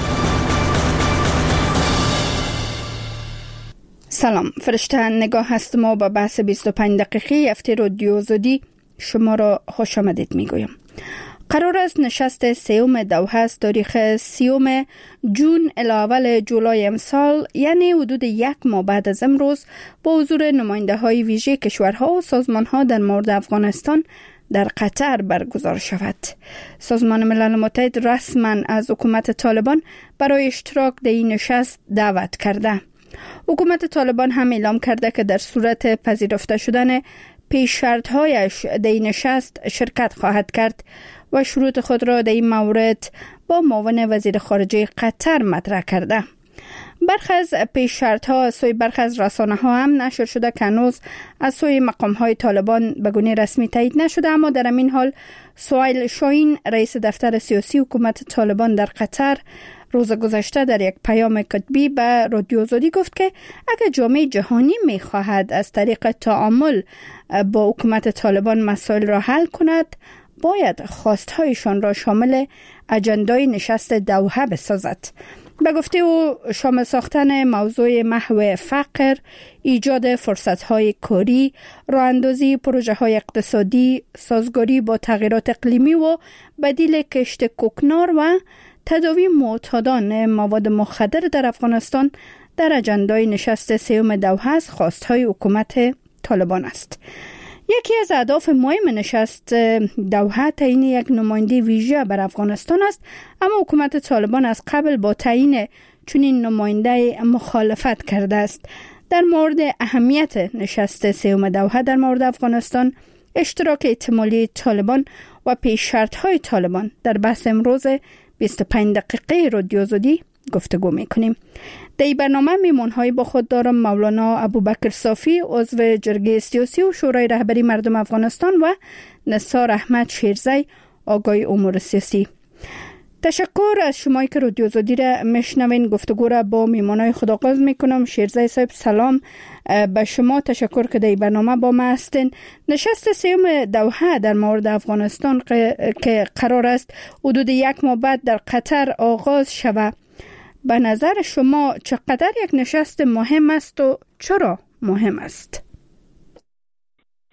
سلام، فرشته نگاه هستم و با بحث 25 دقیقه هفته رادیو آزادی شما را خوش آمدید میگویم. قرار است نشست سیوم دوحه از تاریخ 30 جون الی اول جولای امسال، یعنی حدود 1 ماه بعد از امروز، با حضور نماینده های ویژه کشورها و سازمان ها در مورد افغانستان در قطر برگزار شود. سازمان ملل متحد رسما از حکومت طالبان برای اشتراک در این نشست دعوت کرده. حکومت طالبان هم اعلام کرده که در صورت پذیرفته شدن پیش شرط‌هایش در این نشست شرکت خواهد کرد و شروط خود را در این مورد با معاون وزیر خارجه قطر مطرح کرده. برخی از پیش شرط‌ها از سوی برخی از رسانه‌ها هم نشر شده که هنوز از سوی مقام‌های طالبان به گونه رسمی تایید نشده، اما در همین حال سهیل شاهین رئیس دفتر سیاسی حکومت طالبان در قطر روز گذشته در یک پیام کتبی به رادیو آزادی گفت که اگر جامعه جهانی می‌خواهد از طریق تعامل با حکومت طالبان مسائل را حل کند، باید خواست‌هایشان را شامل اجندای نشست دوحه بسازد. به گفته او شامل ساختن موضوع محو فقر، ایجاد فرصت‌های کاری، راه‌اندازی پروژه‌های اقتصادی، سازگاری با تغییرات اقلیمی و بدیل کشت کوکنار و تداوی معتادان مواد مخدر در افغانستان در اجندای نشست سیوم دوحه از خواست‌های حکومت طالبان است. یکی از اهداف مهم نشست دوحه تعیین یک نماینده ویژه بر افغانستان است، اما حکومت طالبان از قبل با تعیین چنین نماینده مخالفت کرده است. در مورد اهمیت نشست سیوم دوحه در مورد افغانستان، اشتراک احتمالی طالبان و پیش شرط‌های طالبان در بحث امروز 25 دقیقه رادیو آزادی گفتگو میکنیم. در این برنامه میمونهای با خود دارم مولانا ابوبکر صافی، عضو جرگه سیاسی و شورای رهبری مردم افغانستان، و نثار احمد شیرزی، آگای امور سیاسی. تشکر از شمایی که رادیو آزادی را میشنوین. گفتگو را با میمونهای خود آغاز میکنم. شیرزی صاحب سلام به شما، تشکر که در این برنامه با ما هستین. نشست سیوم دوحه در مورد افغانستان که قرار است حدود 1 ماه بعد در قطر آغاز شود، به نظر شما چقدر یک نشست مهم است و چرا مهم است؟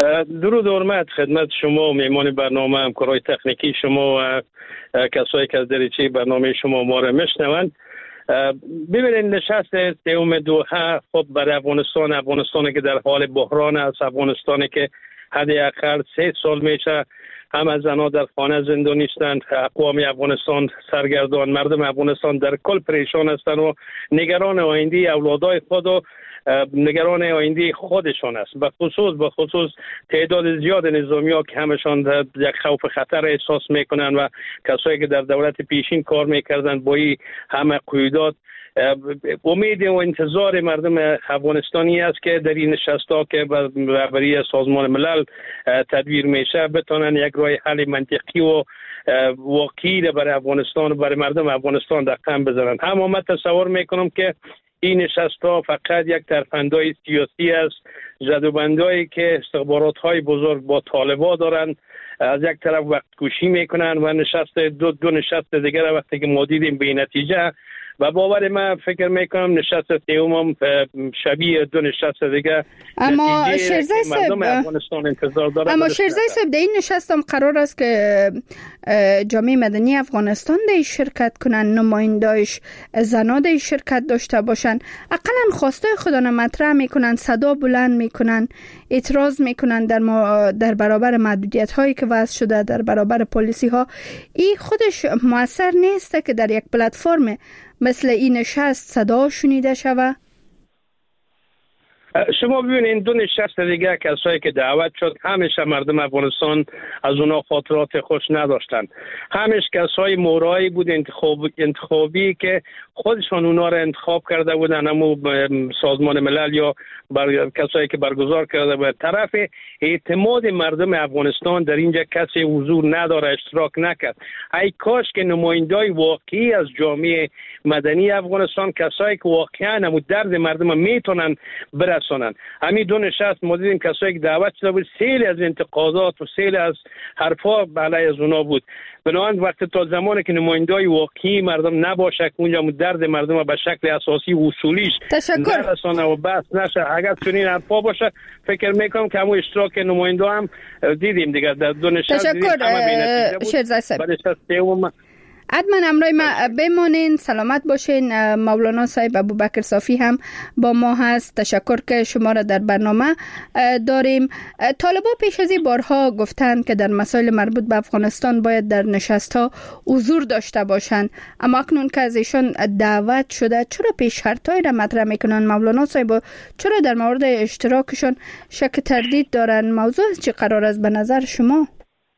درود و حرمت خدمت شما و میهمان برنامه، همکارای تکنیکی شما و کسایی که از دریچه برنامه شما ما را میشنوند. ببینید نشست سوم دوحه خب برای افغانستانی که در حال بحران است، افغانستانی که حداقل 3 سال میشه هم از زنها در خانه زندانی هستند، اقوام افغانستان سرگردان، مردم افغانستان در کل پریشان هستند و نگران آینده اولادای خود و نگران آینده خودشان است. به خصوص تعداد زیاد نظامی‌ها که همشان یک خوف خطر احساس میکنند و کسایی که در دولت پیشین کار میکردند با این همه قیودات، امید و انتظار مردم افغانستانی است که در این نشست‌ها که برای سازمان ملل تدبیر میشه بتونن یک راه حل منطقی و واقعی برای افغانستان و برای مردم افغانستان رقم بزنند. اما من تصور میکنم که این نشست‌ها فقط یک ترفندهای سیاسی است، جدوبندهایی که استخبارات‌های بزرگ با طالبان دارند، از یک طرف وقت کشی میکنن و نشست دو نشست دیگر وقتی که ما دیدیم به نتیجه و باور من فکر میکنم نشست سوم شبیه 2 نشست دیگه. اما شیرزای صاحب افغانستان انتظار داره. اما شیرزای صاحب در این نشست هم قرار است که جامعه مدنی افغانستان در شرکت کنن، نمایندایش زنا در شرکت داشته باشن، اقلا خواستای خودانه مطرح میکنن، صدا بلند میکنن، اعتراض میکنن در برابر محدودیت هایی که وضع شده، در برابر پلیسی ها. این خودش موثر نیست که در یک پلتفرم مثل این نشست صدا شنیده شود؟ شما ببینید 2 نشست دیگه کسایی که دعوت شد همیشه مردم افغانستان از اونا خاطرات خوش نداشتن. همیش کسای مورایی بود انتخابی که خودشان اونا را انتخاب کرده بودن، اما سازمان ملل یا کسایی که برگزار کرده بود. طرف اعتماد مردم افغانستان در اینجا کسی حضور نداره، اشتراک نکرد. ای کاش که نمایندای واقعی از جامعه مدنی افغانستان، کسایی که واقعا هم درد مردم میتونن برسونن. همین 2 نشست ما دیدیم کسایی که دعوت شده بود، سیل از انتقادات و سیل از حرفا علیه از اونا بود. بنابراین وقتی تا زمانی که نمایندای واقعی مردم نباشه که اونجا درد مردم به شکل اساسی و اصولیش نرسانه و بس نشه، اگر چنین حرفا باشه فکر میکنم که همون اشتراک نماینده هم دیدیم دیگه در 2 نشست. تشکر شیرزای صاحب. حتما همراه ما بمانین، سلامت باشین. مولانا صاحب ابوبکر صافی هم با ما هست. تشکر که شما را در برنامه داریم. طالبان پیش از این بارها گفتند که در مسائل مربوط به افغانستان باید در نشست‌ها حضور داشته باشند، اما اکنون که از ایشان دعوت شده چرا پیش شرطایی را مطرح میکنن مولانا صاحب؟ چرا در مورد اشتراکشون شک تردید دارن؟ موضوع چی قرار است به نظر شما؟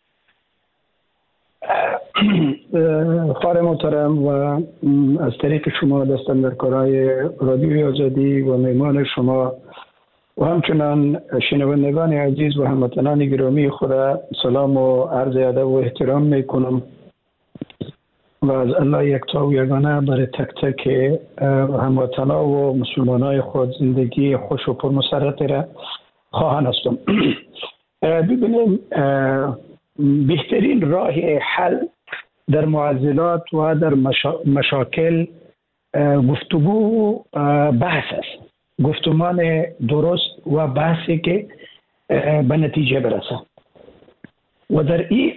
خواهر محترم و از طریق شما دستاندرکارای رادیوی آزادی و میمان شما و همچنان شنوندگان عزیز و هموطنان گرامی خود سلام و عرض ادب و احترام میکنم و از الله یکتا و یگانه برای تک تک هموطنان و مسلمانای خود زندگی خوش و پرمسرت را خواهان هستم. ببینیم بهترین راه حل در معضلات و در مشاکل گفتگو بحث است، گفتمان درست و بحثی که به نتیجه برسه و در این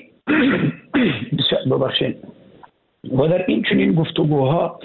و در این چنین گفتگوها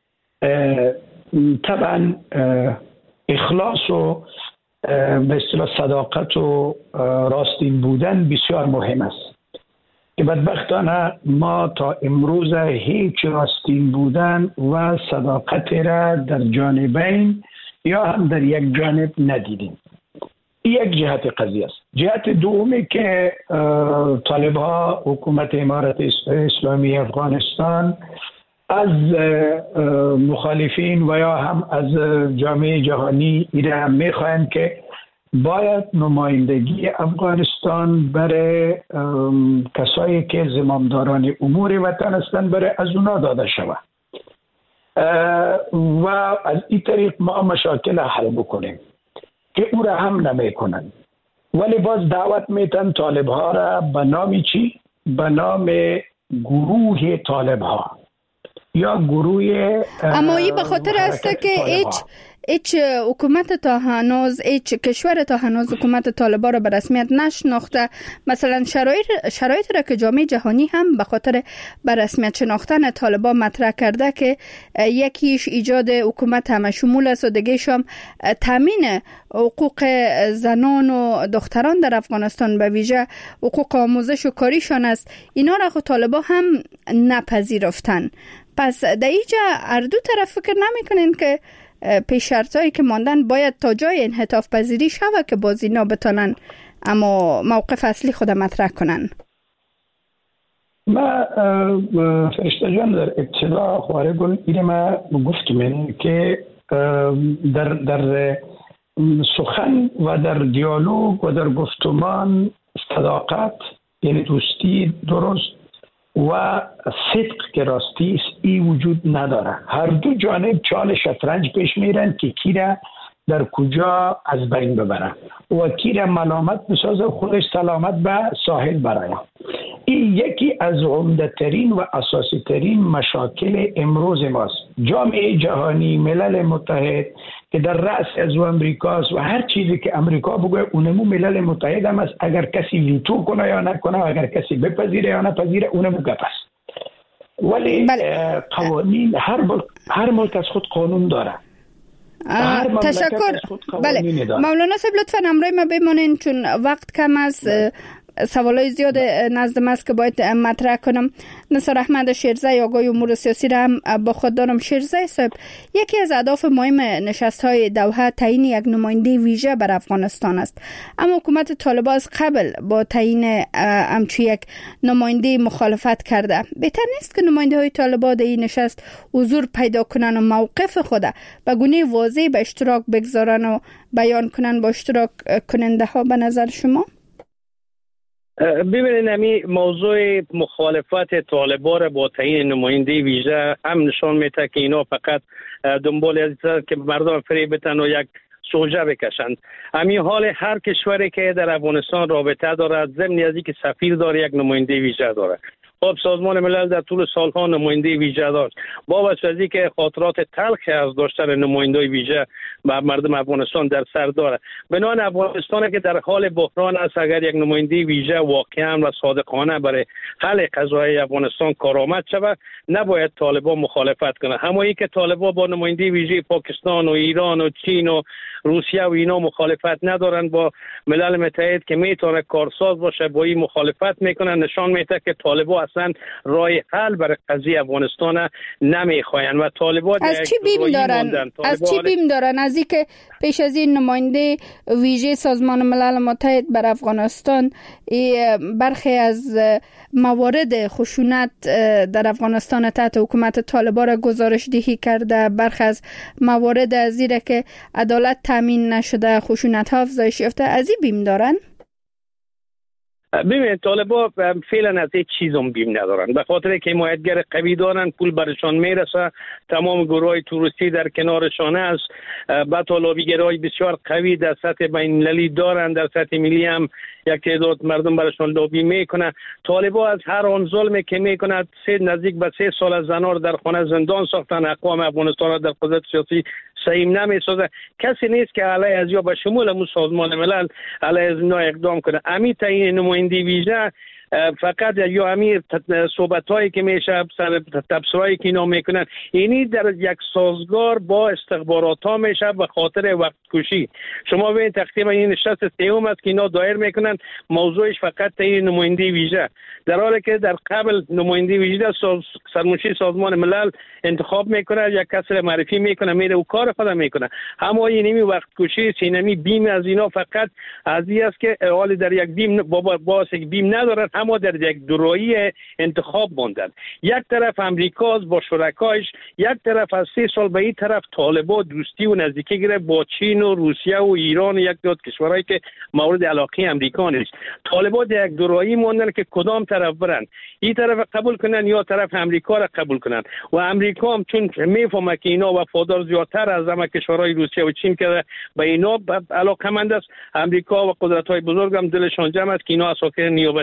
طبعا اخلاص و به اصطلاح صداقت و راستین بودن بسیار مهم است که بدبختانه ما تا امروز هیچ راستین بودن و صداقت را در جانبین یا هم در یک جانب ندیدیم. یک جهت قضیه است. جهت دومی که طالب‌ها حکومت امارت اسلامی افغانستان از مخالفین و یا هم از جامعه جهانی ایره میخواهند که باید نمایندگی افغانستان برای کسایی که زمامداران امور وطن هستند برای از اونا داده شود و از این طریق ما مشاکل حل بکنیم که او را هم نمیکنن، ولی باز دعوت میتن طالب ها را به نام چی؟ به نام گروه طالب ها یا گروه اما این به خاطر است که هیچ حکومت تا هنوز، هیچ کشور تا هنوز حکومت طالبان را به رسمیت نشناخته. مثلا شرایط را که جامعه جهانی هم به خاطر به رسمیت شناختن طالبان مطرح کرده که یکیش ایجاد حکومت همه شمول است و دیگه‌ش هم تامین حقوق زنان و دختران در افغانستان، به ویژه حقوق آموزش و کاریشان است. اینا را خود طالبان هم نپذیرفتن. پس در اینجا هر دو طرف فکر نمی‌کنین که پیش شرطایی که ماندن باید تا جای انعطاف پذیری شوه که باز اینا بتونن اما موقف اصلی خود مطرح کنن؟ ما فرشته جان در ابتدا خوارگون اینه ما گفتم که در سخن و در دیالوگ و در گفتمان صداقت یعنی دوستی درست و صدق که راستی است این وجود نداره. هر دو جانب چال شطرنج پیش میرن که کی را در کجا از بین ببره و کی را ملامت بسازه و خودش سلامت به ساحل برایم. این یکی از عمده ترین و اساسی ترین مشاکل امروز ماست. جامعه جهانی، ملل متحد که در رأس از امریکاست و هر چیزی که امریکا بگه اونمو ملل متحد هم است. اگر کسی ویتو کنه یا نکنه، اگر کسی بپذیره یا نپذیره، اونمو گپ است. ولی قوانین هر ملک از خود قانون داره. تشکر. بله مولانا صاحب لطفا همراه ما بمانین چون وقت کم است. سوالای زیاد نزدم است که باید مطرح کنم. نثار احمد شیرزی آقای امور سیاسی را هم با خود دارم. شیرزی صاحب، یکی از اهداف مهم نشست‌های دوحه تعیین یک نماینده ویژه بر افغانستان است، اما حکومت طالبان از قبل با تعیین همچون یک نماینده مخالفت کرده. بهتر نیست که نماینده‌های طالبان در این نشست حضور پیدا کنن و موقف خود به گونه واضح به اشتراک بگذارن و بیان کنن با اشتراک کننده ها؟ به نظر شما ببینید همین موضوع مخالفت طالبان را با تعیین نماینده ویژه هم نشان میده که اینا فقط دنبال از که مردم فریب بدن و یک سوژه بکشند. همین حال هر کشوری که در افغانستان رابطه دارد ضمن از اینکه سفیر داره یک نماینده ویژه داره. خب سازمان ملل در طول سالها نماینده ویژه داشت. با وجه که خاطرات تلخی از داشتن نماینده ویژه و مردم افغانستان در سر داره. بنابراین افغانستان که در حال بحران است، اگر یک نماینده ویژه واقعا و صادقانه برای حل قضایای افغانستان کارآمد شود، نباید طالبان مخالفت کنه. همایی که طالبان با نماینده ویژه پاکستان و ایران و چین و روسیه و اینا مخالفت ندارن، با ملل متحد که میتونه کارساز باشه با این مخالفت میکنن، نشان میده که طالبان اصلا راه حل برای قضیه افغانستان نمیخواین و طالبان از چی بیم دارن؟ از چی بیم دارن؟ از اینکه پیش از این نماینده ویژه سازمان ملل متحد بر افغانستان برخی از موارد خشونت در افغانستان تحت حکومت طالبان را گزارش دهی کرده، برخی از موارد از زیره که عدالت تامین نشده، خشونت ها افزایش یافته، از این بیم دارن؟ ببینید طالبان فعلا از هیچ چیزم بیم ندارن، به خاطر که حمایتگر قوی دارن، پول برشان میرسه، تمام گروهای توریستی در کنارشان است، با لابیگرای بسیار قوی در سطح بین‌المللی دارن، در سطح ملی هم یک تعداد مردم برشان لابی میکنه. طالبان از هر آن ظلمی که میکنه نزدیک به 3 سال از زنان را در خانه زندان ساختن، اقوام افغانستان را در قدرت سیاسی سیم نمیسازه. کسی نیست که علیه از یا به شمول سازمان ملل علیه از اینا اقدام کنه. امی تعیین نماینده ویژه فقط یا امیر صحبت‌هایی که میشه، تبصره‌ای که اینا میکنن، اینی در یک سازگار با استخبارات ها میشه به خاطر وقت کشی. شما ببینید تقریبا این نشست سوم است که اینا دایر میکنن، موضوعش فقط تعیین نماینده ویژه، در حالی که در قبل نماینده ویژه سرمنشی سازمان ملل انتخاب میکنه، یک کس را معرفی میکنه، میره و کار خود میکنه. اما اینمی وقت کشی، اینمی بیم از اینا فقط از این است که حال در یک بیم باعث بیم ندارن، اما در یک دورایی انتخاب ماندن. یک طرف امریکا با شرکایش، یک طرف از 3 سال به این طرف طالبان دوستی و نزدیکی گرفت با چین و روسیه و ایران و یک دو کشورهایی که مورد علاقه امریکا نیست. طالبان در یک دورایی ماندن که کدام طرف برن، این طرف قبول کنن یا طرف امریکا را قبول کنن. و امریکا هم چون میفهمه که اینا وفادار زیادتر از همه کشورهای روسیه و چین که به اینا علاقه‌مند است، امریکا و قدرت‌های بزرگ هم دلشان جمع است که اینا اساکر نیابتی ماست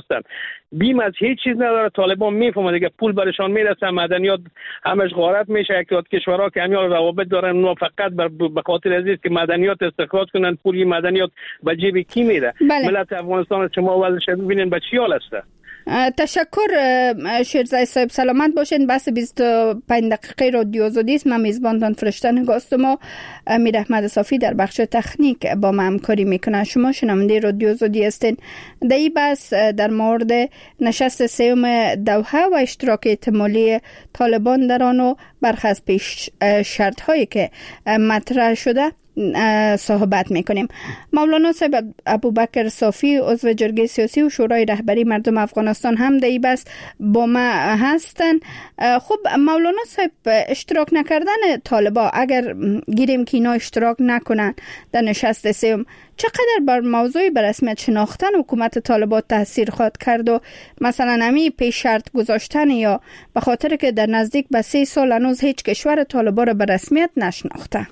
هستن. بیم از هیچ چیز نداره. طالبان میفهمه دیگه پول برشان میرسه، مدنیات همش غارت میشه. یک کشورها که همیان روابط دارن اونها فقط به خاطر ازیست که مدنیات استخراج کنن، پولی مدنیات به جیب کی میره؟ ملت افغانستان شما وضعش ببینین به چی حال است. تشکر شیرزای صاحب، سلامت باشین. بس 25 دقیقه رادیو آزادی است. من میزبانتان فرشته نگاستم و امیر احمد صافی در بخش تکنیک با ما همکاری میکنه. شما شنونده رادیو آزادی هستین. در این بحث در مورد نشست سوم دوحه و اشتراک احتمالی طالبان در آن و برخی از پیش شرط هایی که مطرح شده صحبت میکنیم. مولانا صاحب ابوبکر صافی عضو جرگه سیاسی و شورای رهبری مردم افغانستان هم در این بحث با ما هستن. خب مولانا صاحب، اشتراک نکردن طالبا، اگر گیریم که اینا اشتراک نکنن در نشست سوم، چقدر بر موضوع به رسمیت شناختن حکومت طالبان تاثیر خواهد کرد و مثلا همی پیش شرط گذاشتن، یا به خاطر که در نزدیک به 3 سال هنوز هیچ کشور طالبان را به رسمیت نشناخته؟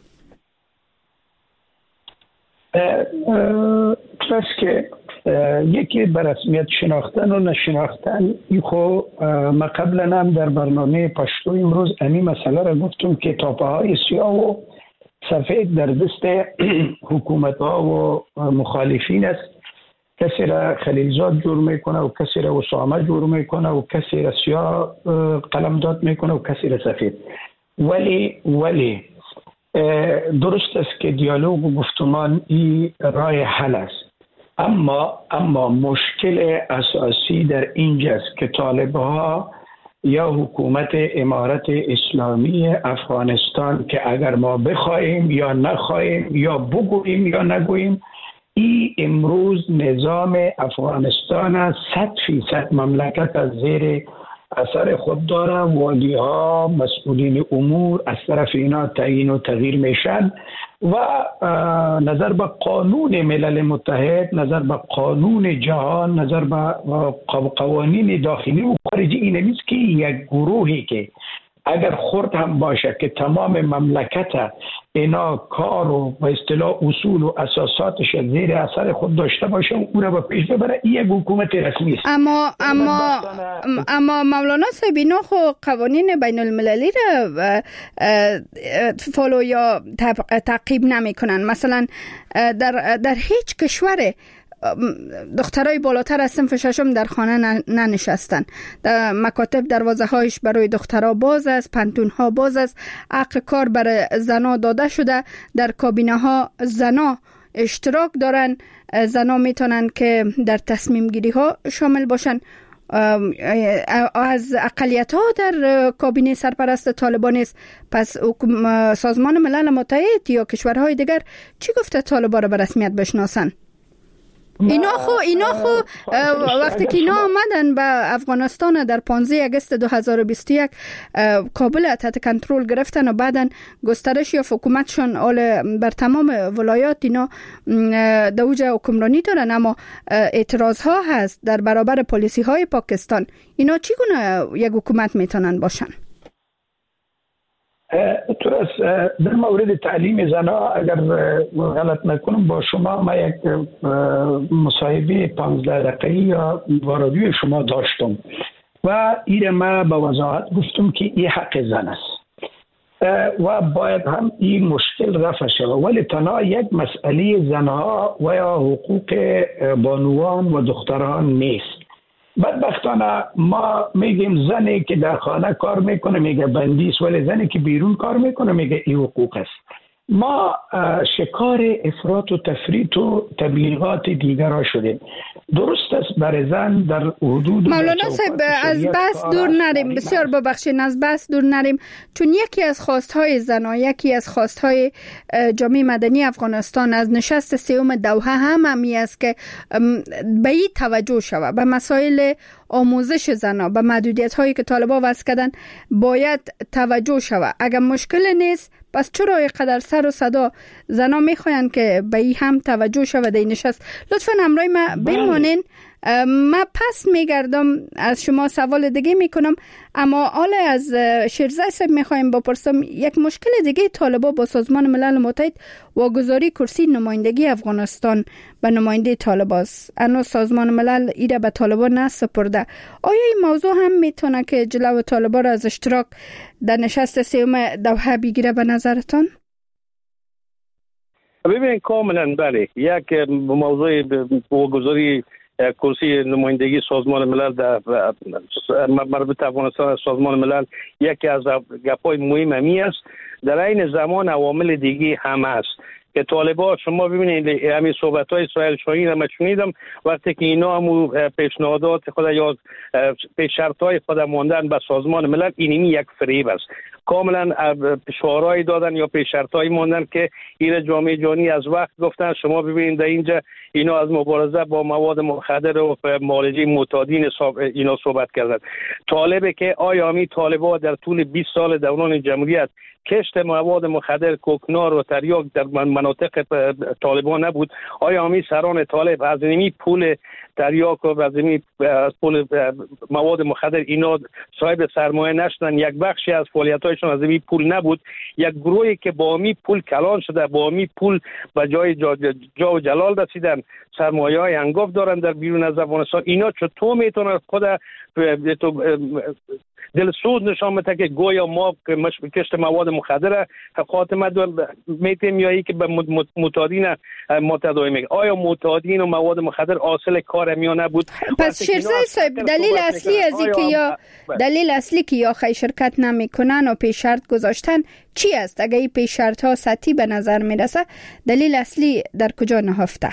پس که یکی به رسمیت شناختن و نشناختن، این خو ما قبلا هم در برنامه پشتو امروز امی مسئله را گفتم که تاپه های سیاه و سفید در دست حکومت ها و مخالفین است. کسی را خلیلزاد جور میکنه و کسی را اسامه جور میکنه و کسی را سیاه قلمداد میکنه و کسی را سفید. ولی درست است که دیالوگ و گفتمان این راه حل است، اما مشکل اساسی در اینجاست که طالبها یا حکومت امارت اسلامی افغانستان که اگر ما بخواهیم یا نخواهیم یا بگوییم یا نگوییم، این امروز نظام افغانستان 100% مملکت از زیر اثر خود داره. والی ها، مسئولین امور از طرف اینا تعیین و تغییر میشن و نظر به قانون ملل متحد، نظر به قانون جهان، نظر به قوانین داخلی و خارجی این نیست که یک گروهی که اگر خرد هم باشه که تمام مملکت اینا کار و به اصطلاح اصول و اساساتش زیر اثر خود داشته باشه و او را به پیش ببره، این یک حکومت رسمی است. اما مولانا صاحب، اینا خو قوانین بین المللی را فالو یا تعقیب نمی کنن. مثلا در هیچ کشور دخترای بالاتر از صنف ششم در خانه ننشستن. در مکاتب دروازه هایش برای دخترها باز است، پنتون ها باز است، حق کار برای زنا داده شده. در کابینه ها زنا اشتراک دارن، زنا میتونن که در تصمیم گیری ها شامل باشن. از اقلیت ها در کابینه سرپرست طالبان است. پس سازمان ملل متحد یا کشورهای دیگر چی گفته طالبان را به رسمیت بشناسن؟ اینا خو وقتی که اینا آمدن به افغانستان در 15 اگست 2021 کابل تحت کنترل گرفتن و بعدن گسترش یا حکومتشون بر تمام ولایات اینا دوج حکمرانی دارن، اما اعتراض ها هست در برابر پالیسی های پاکستان. اینا چگونه یک حکومت میتونن باشن؟ در مورد تعلیم زنها اگر غلط نکنم با شما ما یک مصاحبه 15 دقیقه‌ای یا رادیوی شما داشتم و این ما با وضاحت گفتم که این حق زن است و باید هم این مشکل رفع شود، ولی تنها یک مسئله زنها و یا حقوق بانوان و دختران نیست. بدبختانه ما میگیم زنی که در خانه کار میکنه میگه بندیست، ولی زنی که بیرون کار میکنه میگه این حقوق است. ما شکار افراط و تفریط و تبلیغات دیگرها شدیم. درست است برای زن در حدود مولانا صاحب از بس دور نریم، بسیار ببخشید، از بس دور نریم، چون یکی از خواستهای زنها، یکی از خواستهای جامعه مدنی افغانستان از نشست سوم دوحه همی است که به این توجه شود، به مسائل آموزش زنها، به محدودیت هایی که طالبان وضع کردن باید توجه شود. اگر مشکل نیست پس چرا اینقدر سر و صدا زنا میخواین که به این هم توجه شود در این نشست؟ لطفا همراه ما بمانین. من پس میگردم از شما سوال دیگه میکنم، اما حالا از شیرزای صاحب میخوایم بپرسم یک مشکل دیگه طالبا با سازمان ملل متحد واگذاری کرسی نمایندگی افغانستان به نماینده طالباست. هنوز سازمان ملل ایره به طالبا نسپرده. آیا این موضوع هم میتونه که جلو طالبا را از اشتراک در نشست سوم دوحه بگیره به نظرتان؟ ببینید کاملا بله، یک موضوع واگذاری کرسی نمایندگی سازمان ملل در مربوط افغانستان سازمان ملل یکی از گپ‌های مهم است. در این زمان عوامل دیگه هم است که طالبان، شما ببینید همین صحبت‌های اسرائیل شاهین هم شنیدم، وقتی که اینا هم پیشنهادات خود یا پیش شرط‌های خود ماندن به سازمان ملل، اینمی یک فریب است. کاملا شعارهایی دادن یا پیش شرط‌های ماندن که این جامعه جهانی از وقت گفتن. شما ببینید در اینجا اینا از مبارزه با مواد مخدر و معالجه معتادین اینا صحبت کردن. طالبه که آیا می طالبان در طول 20 سال دوران جمهوریت کشت مواد مخدر کوکنار و تریاک در مناطق طالبان نبود؟ آیا همی سران طالب از نمی پول تریاک و از نمی پول مواد مخدر اینا صاحب سرمایه نشدن؟ یک بخشی از فعالیت‌هایشون از نمی پول نبود؟ یک گروهی که با همی پول کلان شده، با همی پول به جای جا و جلال رسیدن، سرمایه‌های انگاف دارن در بیرون از افغانستان، اینا چطور میتونن خود دلسوز نشان بده که گویا ما کشت مواد مخدر خاتمه میتیم یا ای که به معتادین ما تداوی میگه؟ آیا معتادین و مواد مخدر اصل کار میان نبود؟ پس شیرزای صاحب دلیل اصلی از این که یا دلیل اصلی که یا خی شرکت نمیکنن و پیش شرط گذاشتن چی است؟ اگه این پیش شرط ها سطحی به نظر میرسه، دلیل اصلی در کجا نهفته؟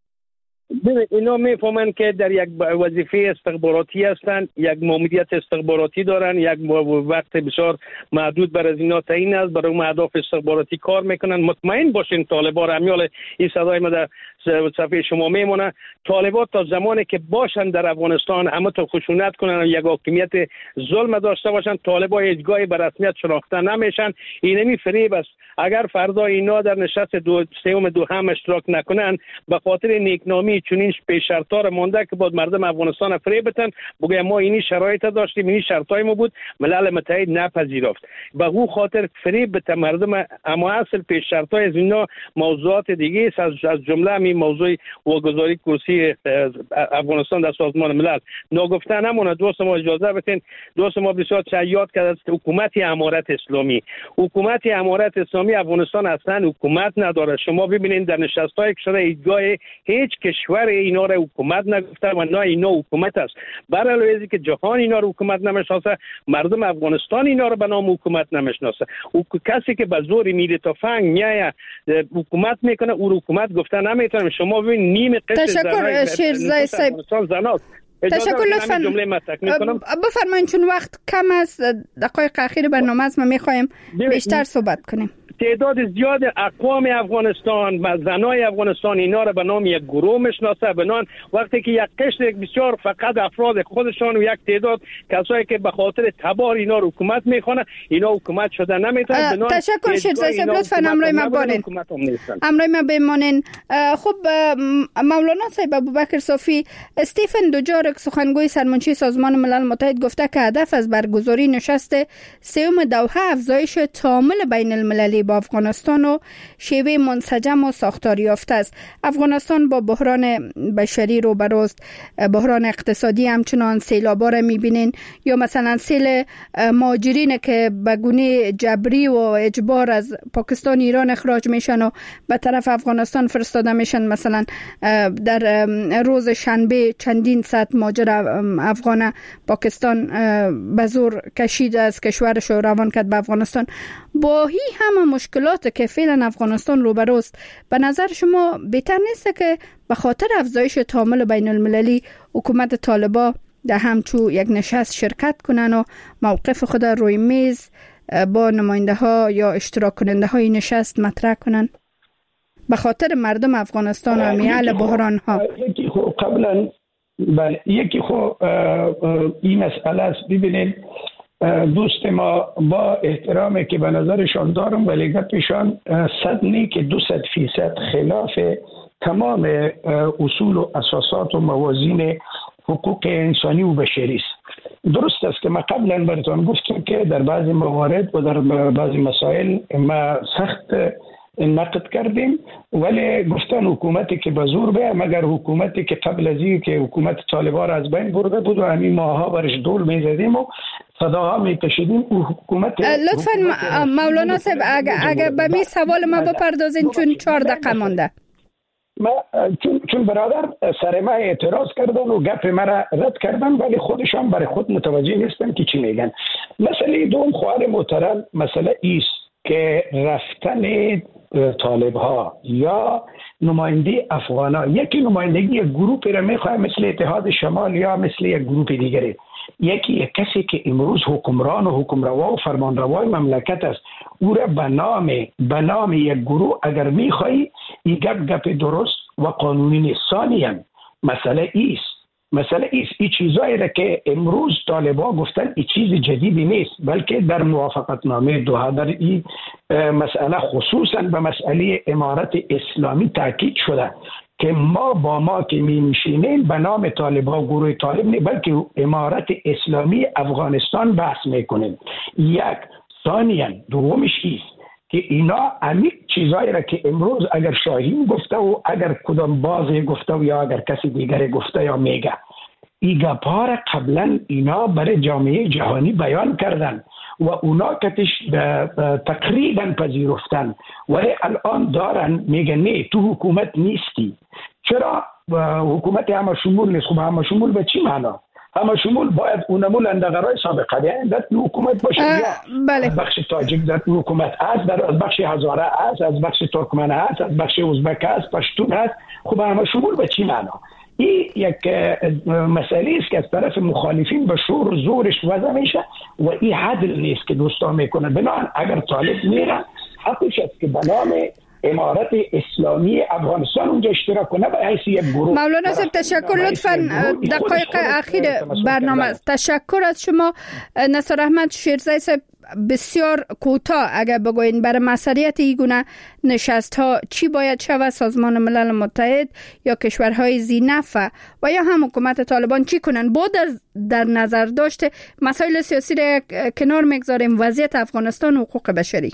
اینا میفهمن که در یک وظیفه استخباراتی هستند، یک ماموریت استخباراتی دارن، یک وقت بسیار محدود بر از اینا تعیین است، برای اهداف استخباراتی کار میکنن. مطمئن باشین طالبان امیال این صدای ما در صفحه شما میمونه. طالبان تا زمانی که باشن در افغانستان همه تا خشونت کنن و یک حاکمیت ظلم داشته باشن، طالبان هیچگاهی به رسمیت شناخته نمیشن. اینمی فریب است. اگر فردا اینا در نشست سوم دوحه اشتراک نکنن، به خاطر نیکنامی چنین پیش شرطا را مونده که بود مردم افغانستان فریب بتن، بگه ما اینی شرایط داشتیم، اینی شرطای ما بود، ملل متحد نپذیرفت. به او خاطر فریب بتن مردم. اما اصل پیش شرطای از اینا موضوعات دیگه است، از جمله همین موضوع واگذاری کرسی افغانستان در سازمان ملل. نگفته نمونه. دوست ما اجازه بدین، دوست ما بسیار یاد کرد حکومت امارت اسلامی. حکومت امارت اسلامی افغانستان اصلا حکومت نداره. شما ببینید در نشست‌های که شده ایجای هیچ کشور اینا را حکومت نگفته و نه اینا حکومت است. برای علاوه که جهان اینا رو حکومت نمیشناسه، مردم افغانستان اینا رو به نام حکومت نمیشناسه. کسی که به زور میره تا فنگ میایه حکومت میکنه، او حکومت گفته نمیتونه. شما ببین نیم قشر تشکر شیرزای صاحب. تشکر. لطفاً بفرمایید چون وقت کم است، دقایق اخیر برنامه است، ما میخوایم بیشتر صحبت کنیم. تعداد زیاد اقوام افغانستان و زنای افغانستان اینا را به نام یک گروه میشناسه. بنان وقتی که یک قشر بسیار فقط افراد خودشان و یک تعداد کسایی که به خاطر تبار اینا رو حکومت میخونه، اینا حکومت شده نمیتونه. تشکر شیرزای صاحب. لطفاً امروی ما بانین، امروی ما بمانین. خب مولانا صاحب ابوبکر صافی استیفن دوجارک سخنگوی سرمنشی سازمان ملل متحد گفته که هدف از برگزاری نشست سوم دوحه افزایش تعامل بین المللی با افغانستان و شیوه منسجم و ساختاری یافته است. افغانستان با بحران بشری روبروست، بحران اقتصادی همچنان، سیلابا را میبینین یا مثلا سیل مهاجرین که به گونه جبری و اجبار از پاکستان ایران اخراج میشن و به طرف افغانستان فرستاده میشن. مثلا در روز شنبه چندین صد مهاجر افغان پاکستان به زور کشید از کشورش و روان کرد به افغانستان. با هی همه مشکلات که فعلا افغانستان روبروست، به نظر شما بهتر نیست که به خاطر افزایش تعامل بین المللی حکومت طالبان در همچو یک نشست شرکت کنن و موقف خود روی میز با نماینده ها یا اشتراک کننده های نشست مطرح کنن به خاطر مردم افغانستان و میال بحران ها؟ یکی این مسئله است. ببینید دوست ما با احترامی که به نظرشان دارم ولی گپشان صد نی که 200% خلاف تمام اصول و اساسات و موازین حقوق انسانی و بشری است. درست است که ما قبلا براتون گفتم که در بعضی موارد و در بعضی مسائل ما سخت نقد کردیم، ولی گفتن حکومتی که به زور به، مگر حکومتی که قبل از این که حکومت طالبان را از بین برده بود و همین ماها برش دول میزدیم و صداها میکشیدیم او حکومت. لطفا مولانا صاحب اگر به می سوال ما بپردازین چون 4 دقیقه مانده. چون برادر سر ما اعتراض کردن و گپ مرا رد کردن، ولی خودشان برای خود متوجه نیستن که چی میگن. مسئله دوم خواهر محترم مسئله ایست که رفتن طالب ها یا نماینده افغان ها، یکی نمایندگی یک گروپی را میخواه مثل اتحاد شمال یا مثل یک گروپ دیگری، یکی کسی که امروز حکمران و حکمروا و فرمانروای مملکت است، او را به نام یک گروه اگر میخواهی این گپ درست و قانونی نیست. ثانیاً مسئله ایست این چیزایی را که امروز طالبان گفتن این چیز جدیدی نیست، بلکه در موافقت نامه دوحه در این مسئله خصوصا به مسئله امارت اسلامی تاکید شده که ما که میشینیم به نام طالبان گروه طالب نه، بلکه امارت اسلامی افغانستان بحث میکنیم. یک. ثانیاً دومش ایست که اینا همین چیزایی را که امروز اگر شاهین گفته و اگر کدام بازی گفته و یا اگر کسی دیگری گفته یا میگه، این گپا را قبلا اینا برای جامعه جهانی بیان کردن و اونا کتش تقریبا پذیرفتن، ولی الان دارن میگن نه تو حکومت نیستی. چرا حکومت همه شمول نیست؟ خب همه شمول به چی معنا؟ همه شمول باید اونمول اندغرای سابقه بیان در حکومت باشه، یا از بخش تاجیک در حکومت است، از بخش هزاره است، از بخش ترکمن است، از بخش ازبک است، پشتون است. خب همه شمول به چی معنا؟ این یک مسئله است که از طرف مخالفین به شور و زورش وضع میشه و این عدل نیست که دوستان میکنن. بنابراین اگر طالب میره حقش است که به نام امارت اسلامی افغانستان اونجا اشتراک کنه به حیث یک گروه. مولانا صاحب تشکر. لطفا دقایق اخیر برنامه تشکر از شما. نصار احمد شیرزی صاحب بسیار کوتاه اگر بگوین برای مسئولیت این گونه نشست ها چی باید شود؟ سازمان ملل متحد یا کشورهای ذی‌نفع و یا هم حکومت طالبان چی کنن؟ با در نظر داشته مسائل سیاسی را کنار میگذاریم، وضعیت افغانستان و حقوق بشری.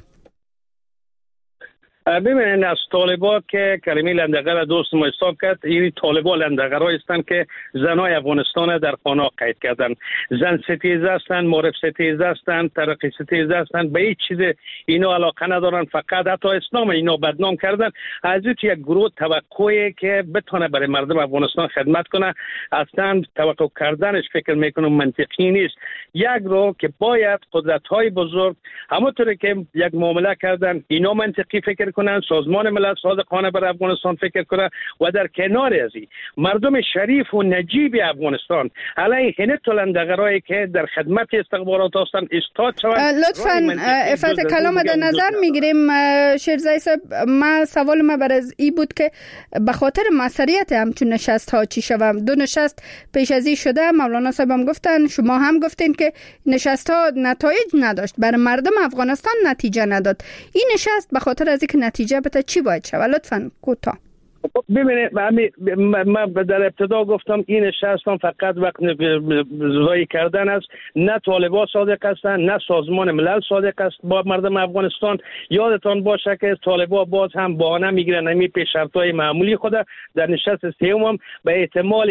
ببینید از طالبان که کلمه لندغر دوست ما حساب کرد، این طالبان لندغرها هستند که زنای افغانستان در خانه قید کردن. زن ستیز هستند، معرف ستیز هستند، ترقی ستیز هستند، به هیچ چیز اینا علاقه ندارن، فقط حتی اسلام اینا بدنام کردن. از این یک گروه توقعی که بتونه برای مردم افغانستان خدمت کنه اصلا توقع کردنش فکر میکنم منطقی نیست. یک رو که باید قدرت‌های بزرگ همونطوری که یک معامله کردن اینا منطقی فکر کنن، سازمان ملل صادقانه بر افغانستان فکر کنه و در کنار از این مردم شریف و نجیب افغانستان علیه هنه تلندغرایی که در خدمت استخبارات هستن استاد شوند. لطفاً افت کلام در نظر میگیریم. شیرزی صاحب ما سوال ما بر از این بود که به خاطر مسئولیت همچون نشست ها چی شود؟ 2 نشست پیش از این شده، مولانا صاحب هم گفتن، شما هم گفتین که نشست ها نتایج نداشت، برای مردم افغانستان نتیجه نداد. این نشست به خاطر از اینکه نتیجه بده چی باید شود؟ لطفاً کوتاه. ببینید من در ابتدا گفتم این نشستان فقط وقت ضایع کردن است. نه طالبان صادق هستند، نه سازمان ملل صادق است با مردم افغانستان. یادتان باشه که طالبان باز هم بهانه میگیرن همین پیشرفت‌های معمولی خود. در نشست سوم به احتمال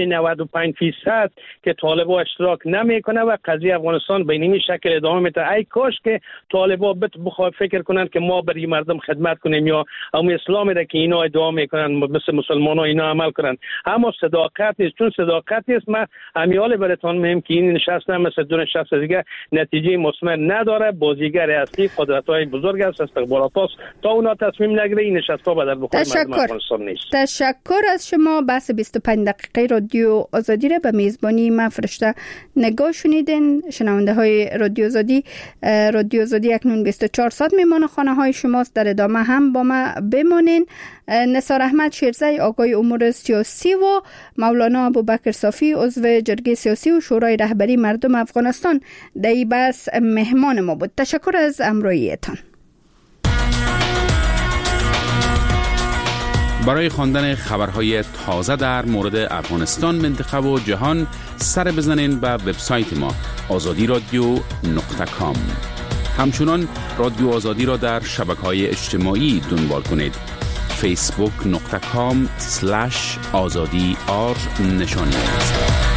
95% که طالبان اشتراک نمیکنه و قضیه افغانستان به این شکل ادامه میده. ای کاش که طالبان بخواد فکر کنن که ما برای مردم خدمت کنیم یا هم اسلامی را که اینا ادعا میکنن مثل مسلمان ها اینا عمل کنن، اما صداقت نیست. چون صداقت نیست من امیال براتون میگم که این نشست هم مثل 2 نشست دیگه نتیجه مثمر نداره. بازیگر اصلی قدرت‌های بزرگ است، استخبارات است. تا اونا تصمیم نگیره این نشست‌ها به در بخور مردم افغانستان نیست. تشکر از شما. بحث 25 دقیقه رادیو آزادی را به میزبانی من فرشته نگاه شنیدین. شنونده های رادیو آزادی اکنون 24 ساعت میمانه خانه های شماست. در ادامه هم با ما بمانین. نصار احمد شیرزی آقای امور سیاسی و مولانا ابوبکر صافی عضو جرگه سیاسی و شورای رهبری مردم افغانستان در این بحث مهمان ما بود. تشکر از همراهیتان. برای خواندن خبرهای تازه در مورد افغانستان، منطقه و جهان سر بزنین به وبسایت ما azadiradio.com. همچنان رادیو آزادی را در شبکه‌های اجتماعی دنبال کنید. facebook.com/azadi نشانی است.